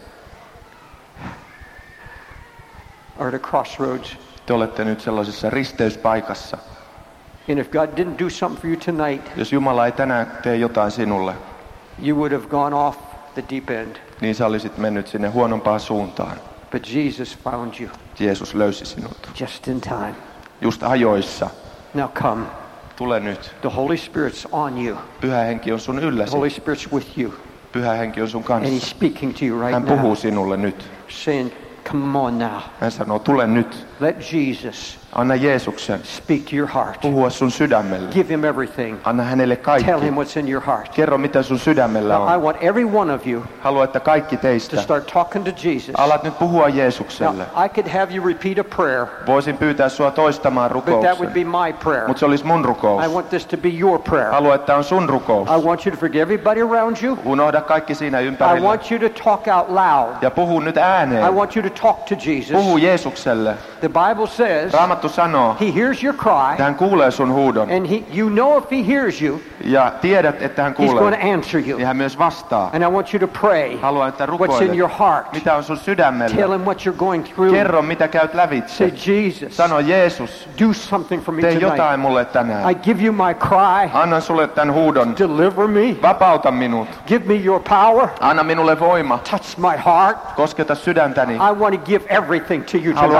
Are at a crossroads. Te olette nyt sellaisessa risteyspaikassa. And if God didn't do something for you tonight, jos Jumala ei tänään tee jotain sinulle, you would have gone off the deep end. Niin sä olisit mennyt sinne huonompaan suuntaan. But Jesus found you. Jeesus löysi sinut. Just in time. Just ajoissa. Now come. Tule nyt. The Holy Spirit's on you. Pyhä Henki on sun ylläsi. The Holy Spirit's with you. Pyhä Henki on sun kanssa. And he's speaking to you right Hän now. puhuu sinulle nyt. Saying, come on now. Hän sanoo, tule nyt. Let Jesus Anna Jeesuksen speak to your heart. Puhua sun sydämelle. Give him everything. Anna hänelle kaikki. Tell him what's in your heart. Kerro, mitä sun sydämellä Now, I on. want every one of you Haluan, että kaikki to teistä start talking to Jesus. alat nyt puhua Jeesukselle. Now, I could have you repeat a prayer, Voisin pyytää sua toistamaan but that would rukouksen, be my prayer. mutta se olisi mun rukous. I want this to be your prayer. Haluan, että on sun rukous. I want you to forgive everybody around you. Unohda kaikki siinä I ympärillä. want you to talk out loud. Ja puhu nyt I ääneen. want you to talk to Jesus. Puhu Jeesukselle. The Bible says Raamattu sanoo, he hears your cry, hän kuulee sun huudon. and he, you know if he hears you, Ja tiedät, että hän he's going kuulee. to answer you. Ja hän myös vastaa. And I want you to pray Haluan, että what's in rukoilet. your heart. Mitä on sun Tell sydämellä? him what you're going through. Kerro, mitä käyt Say, lävitse. Jesus, Sano, Jeesus, do something for me tee tonight. jotain mulle tänään. I give you my cry. Annan sulle tämän huudon. Deliver me. Vapauta minut. Give me your power. Anna minulle voima. Touch my heart. Kosketa sydäntäni. I want to give everything to you Haluan tonight. antaa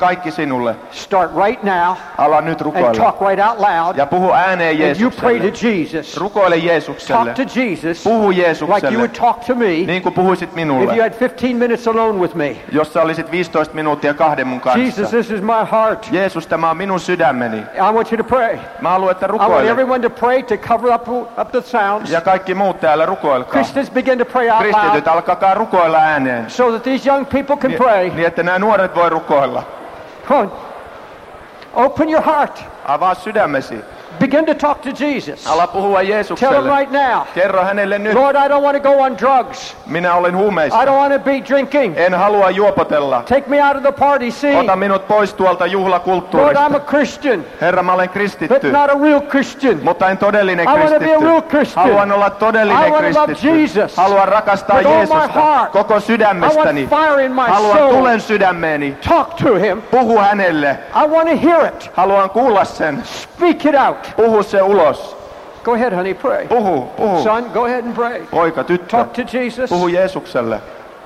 kaikki sinulle. Start right now Ala nyt and rukoilla. talk right out loud. Ja puhu ääneen And you pray Jeesukselle. to Jesus. Rukoile Jeesukselle. Talk to Jesus Puhu like you Jeesukselle. would talk to me Niin kuin puhuisit if you minulle. had fifteen minutes alone with me. Jos sä olisit viisitoista minuuttia kahden mun kanssa. Jesus, this is my heart. Jeesus, tämä on minun sydämeni. I want you to pray. Mä haluan, että I want rukoilet. everyone to pray to cover up, up the sounds. Ja kaikki muut täällä rukoilkaa. Christians begin to pray out Kristityt, loud alkakaa rukoilla ääneen. so that these young people can Ni- pray. Niin, että nämä nuoret voi rukoilla. Come on. Open your heart. Avaa sydämesi. Begin to talk to Jesus. Ala puhua Tell him Jeesukselle. right now, Kerro hänelle nyt. Lord, I don't want to go on drugs. Minä olen I huumeissa. don't want to be drinking. En halua juopotella. Take me out of the party scene. Ota minut pois tuolta Lord, juhlakulttuurista. I'm a Christian, Herra, mä olen but kristitty, not a real Christian. mutta en todellinen I wanna be a kristitty. real Christian. Haluan olla I todellinen wanna love kristitty. Jesus Haluan rakastaa with all my Jeesusta heart. koko I sydämestäni. want fire in my Haluan soul. tulen sydämeeni. Talk to him. Puhu hänelle. I want to hear it. Haluan kuulla sen. Speak it out. Puhu se ulos. Go ahead, honey, pray. Puhu, puhu. Son, go ahead and pray. Poika, tyttö. Talk to Jesus. Puhu Jeesukselle.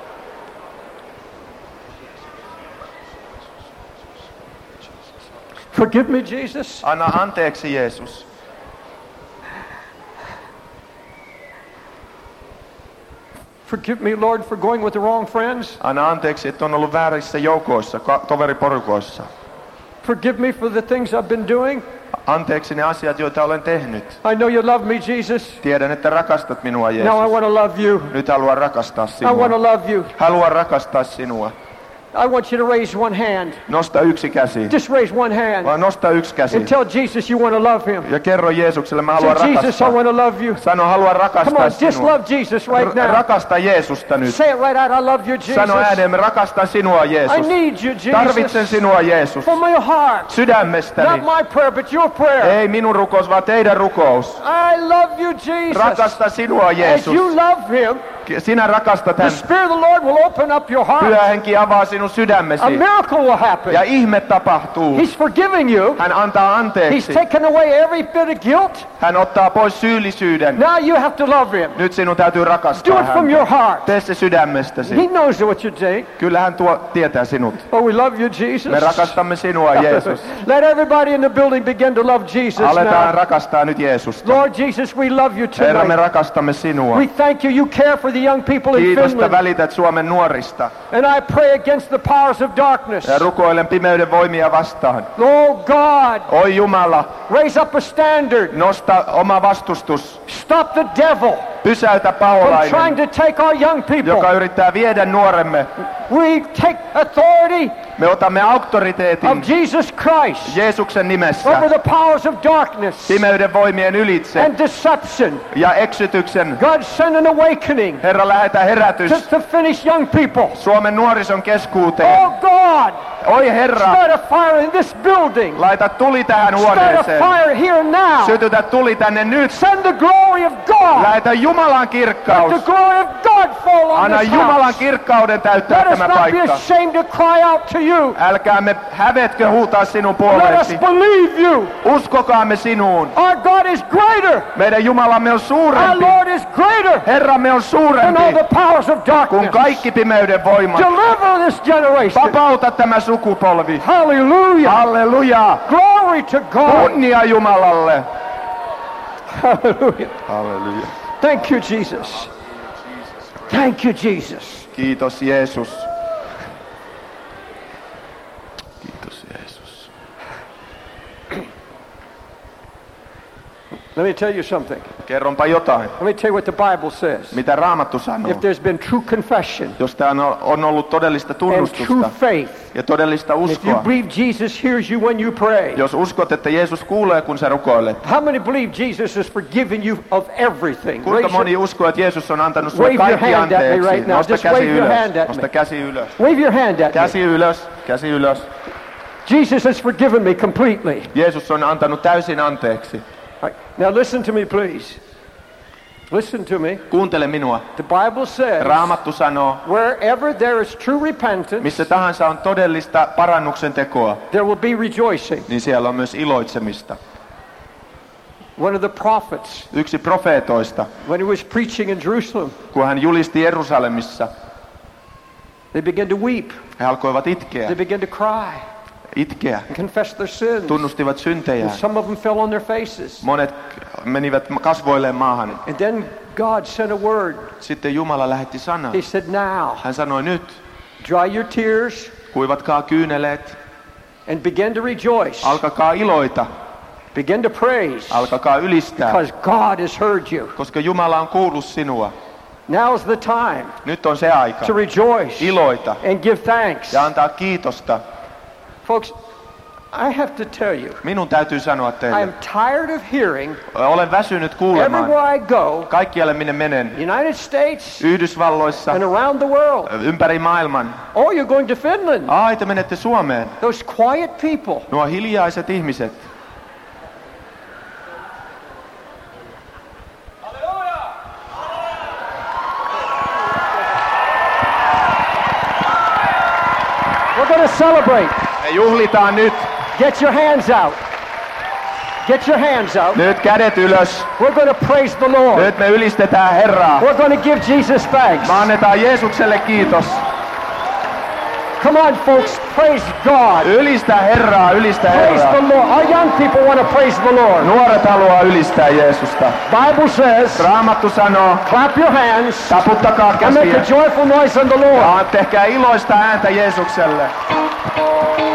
Forgive me, Jesus. Anna anteeksi, Jeesus. Forgive me, Lord, for going with the wrong friends. Anna anteeksi, että on ollut väärissä joukoissa, ka- toveriporukoissa. Forgive me for the things I've been doing. Anteeksi ne asiat, joita olen tehnyt. I know you love me, Jesus. Tiedän, että rakastat minua, Now I Jeesus. want to love you. Nyt haluan rakastaa I want sinua. to love you. Haluan rakastaa sinua. I want you to raise one hand. Nosta yksi käsi. Just raise one hand Vaan nosta yksi käsi. and tell Jesus you want to love him. Ja kerro Jeesukselle, mä Say, haluan Jesus, I rakastaa. want to love you. Sano, haluan Come rakastaa on, just sinua. love Jesus right R- now. rakasta Jeesusta nyt. Say it right out. I love you, Sano Jesus. ääneen, mä rakastan sinua, I Jeesus. need you, Tarvitsen Jesus. sinua, Jeesus. From my heart. Not Sydämestäni. my prayer, but your prayer. Ei minun rukous, vaan teidän rukous. I love you, Jesus. Rakasta sinua, As Jeesus. you love him, Sinä rakastat the häntä. Spirit of the Lord will open up your Pyhä heart. henki avaa sinun sydämesi. A miracle will happen. Ja ihme tapahtuu. He's forgiving you. Hän antaa He's anteeksi. taken away every bit of guilt. Hän ottaa pois syyllisyyden. Now you have to love him. Nyt sinun täytyy Do rakastaa it from your häntä. heart. Tee se He sydämestäsi. knows what you're doing. Kyllä hän tuo, tietää sinut. Oh, we love you, Jesus. Me rakastamme sinua, Jeesus. Let everybody in the building begin to love Jesus Aletaan now. rakastaa nyt Jeesusta. Lord Jesus, we love you Herra, me tonight. rakastamme sinua. We thank you. You care for the young people in Kiitosta Finland. välität Suomen nuorista. And I pray against the powers of darkness. Ja rukoilen pimeyden voimia vastaan. Oh God, Oi Jumala, raise up a standard. nosta oma vastustus. Stop the devil Pysäytä from trying paholainen, to take our young people. joka yrittää viedä nuoremme. We take authority Me otamme auktoriteetin of Jesus Christ Jeesuksen nimessä over the powers of darkness pimeyden voimien ylitse and deception. ja eksytyksen. God, send an awakening Herra, lähetä to, herätys to finish young people. Suomen nuorison keskuuteen. Oh God, Oi Herra, start a fire in this building. laita tuli tähän Start a huoneeseen. fire here now. Sytytä tuli tänne nyt. Send the glory of God. Lähetä Jumalan Let the kirkkaus. glory of God fall on Anna this Jumalan house. kirkkauden täyttää Let us tämä not be paikka. ashamed to cry out to you. Älkäämme hävetkö huutaa sinun Let us puoleesi. believe you. Uskokaamme sinuun. Our God is greater. Meidän Jumalamme on Our suurempi. Lord is greater Herramme on than suurempi all the powers of kuin darkness. kaikki pimeyden voimat. Deliver this generation. Vapauta tämä sukupolvi. Hallelujah. Halleluja. Glory to God. Kunnia Jumalalle. Hallelujah. Halleluja. Thank you, Jesus. Thank you, Jesus. Kiitos Jeesus. Kiitos Jeesus. Let me tell you something. Kerronpa jotain. Let me tell you what the Bible says. Mitä Raamattu sanoo? If there's been true confession Jos tämä on ollut todellista and true tunnustusta faith, ja todellista if you uskoa. believe Jesus hears you when you pray, Jos uskot, että Jeesus kuulee, kun sä rukoilet. how many believe Jesus has forgiven you of everything? Kuinka Raise your- moni uskoo, että Jeesus on antanut sulle Wave your kaikki hand at me anteeksi? right now. Nosta Just käsi wave your hand ylös. at Nosta me. käsi ylös. Wave your hand at me. Käsi ylös. Käsi ylös. Jesus has forgiven me completely. Jeesus on antanut täysin anteeksi. All right. Now listen to me, please. Listen to me. Kuuntele minua. The Bible says, Raamattu sanoo, wherever there is true repentance, missä tahansa on todellista parannuksen tekoa, there will be rejoicing. niin siellä on myös iloitsemista. One of the prophets, Yksi profeetoista, when he was preaching in Jerusalem, kun hän julisti Jerusalemissa, they began to weep. he alkoivat They itkeä. began to cry. itkeä, and confess their sins. tunnustivat And syntejään. some of them fell on their faces. Monet menivät kasvoilleen maahan. And then God sent a word. Sitten Jumala lähetti sanan. He said, now, Hän sanoi nyt, dry your tears kuivatkaa kyyneleet, and begin to rejoice. alkakaa iloita, Begin to praise. alkakaa ylistää, Because God has heard you. koska Jumala on kuullut sinua. Now's the time Nyt on se aika to rejoice iloita and give thanks. ja antaa kiitosta. Folks, I have to tell you, Minun täytyy sanoa I teille, am tired of hearing olen väsynyt kuulemaan everywhere I go, kaikkialle minne menen, United States Yhdysvalloissa, and around the world. ympäri maailman. Oh, you're going to Finland. Ai, te menette Suomeen. Those quiet people. Nuo hiljaiset ihmiset. We're going to celebrate. Me juhlitaan nyt. Get your hands out. Get your hands out. Nyt kädet ylös. We're going to praise the Lord. Nyt me ylistetään Herraa. We're going to give Jesus thanks. Me annetaan Jeesukselle kiitos. Come on, folks, praise God. Ylistä Herraa, ylistä Praise Herraa. the Lord. Our young people want to praise the Lord. Nuoret haluaa ylistää Jeesusta. Bible says, Raamattu sanoo, clap your hands taputtakaa and make a käsiä joyful noise unto the Lord. ja tehkää iloista ääntä Jeesukselle.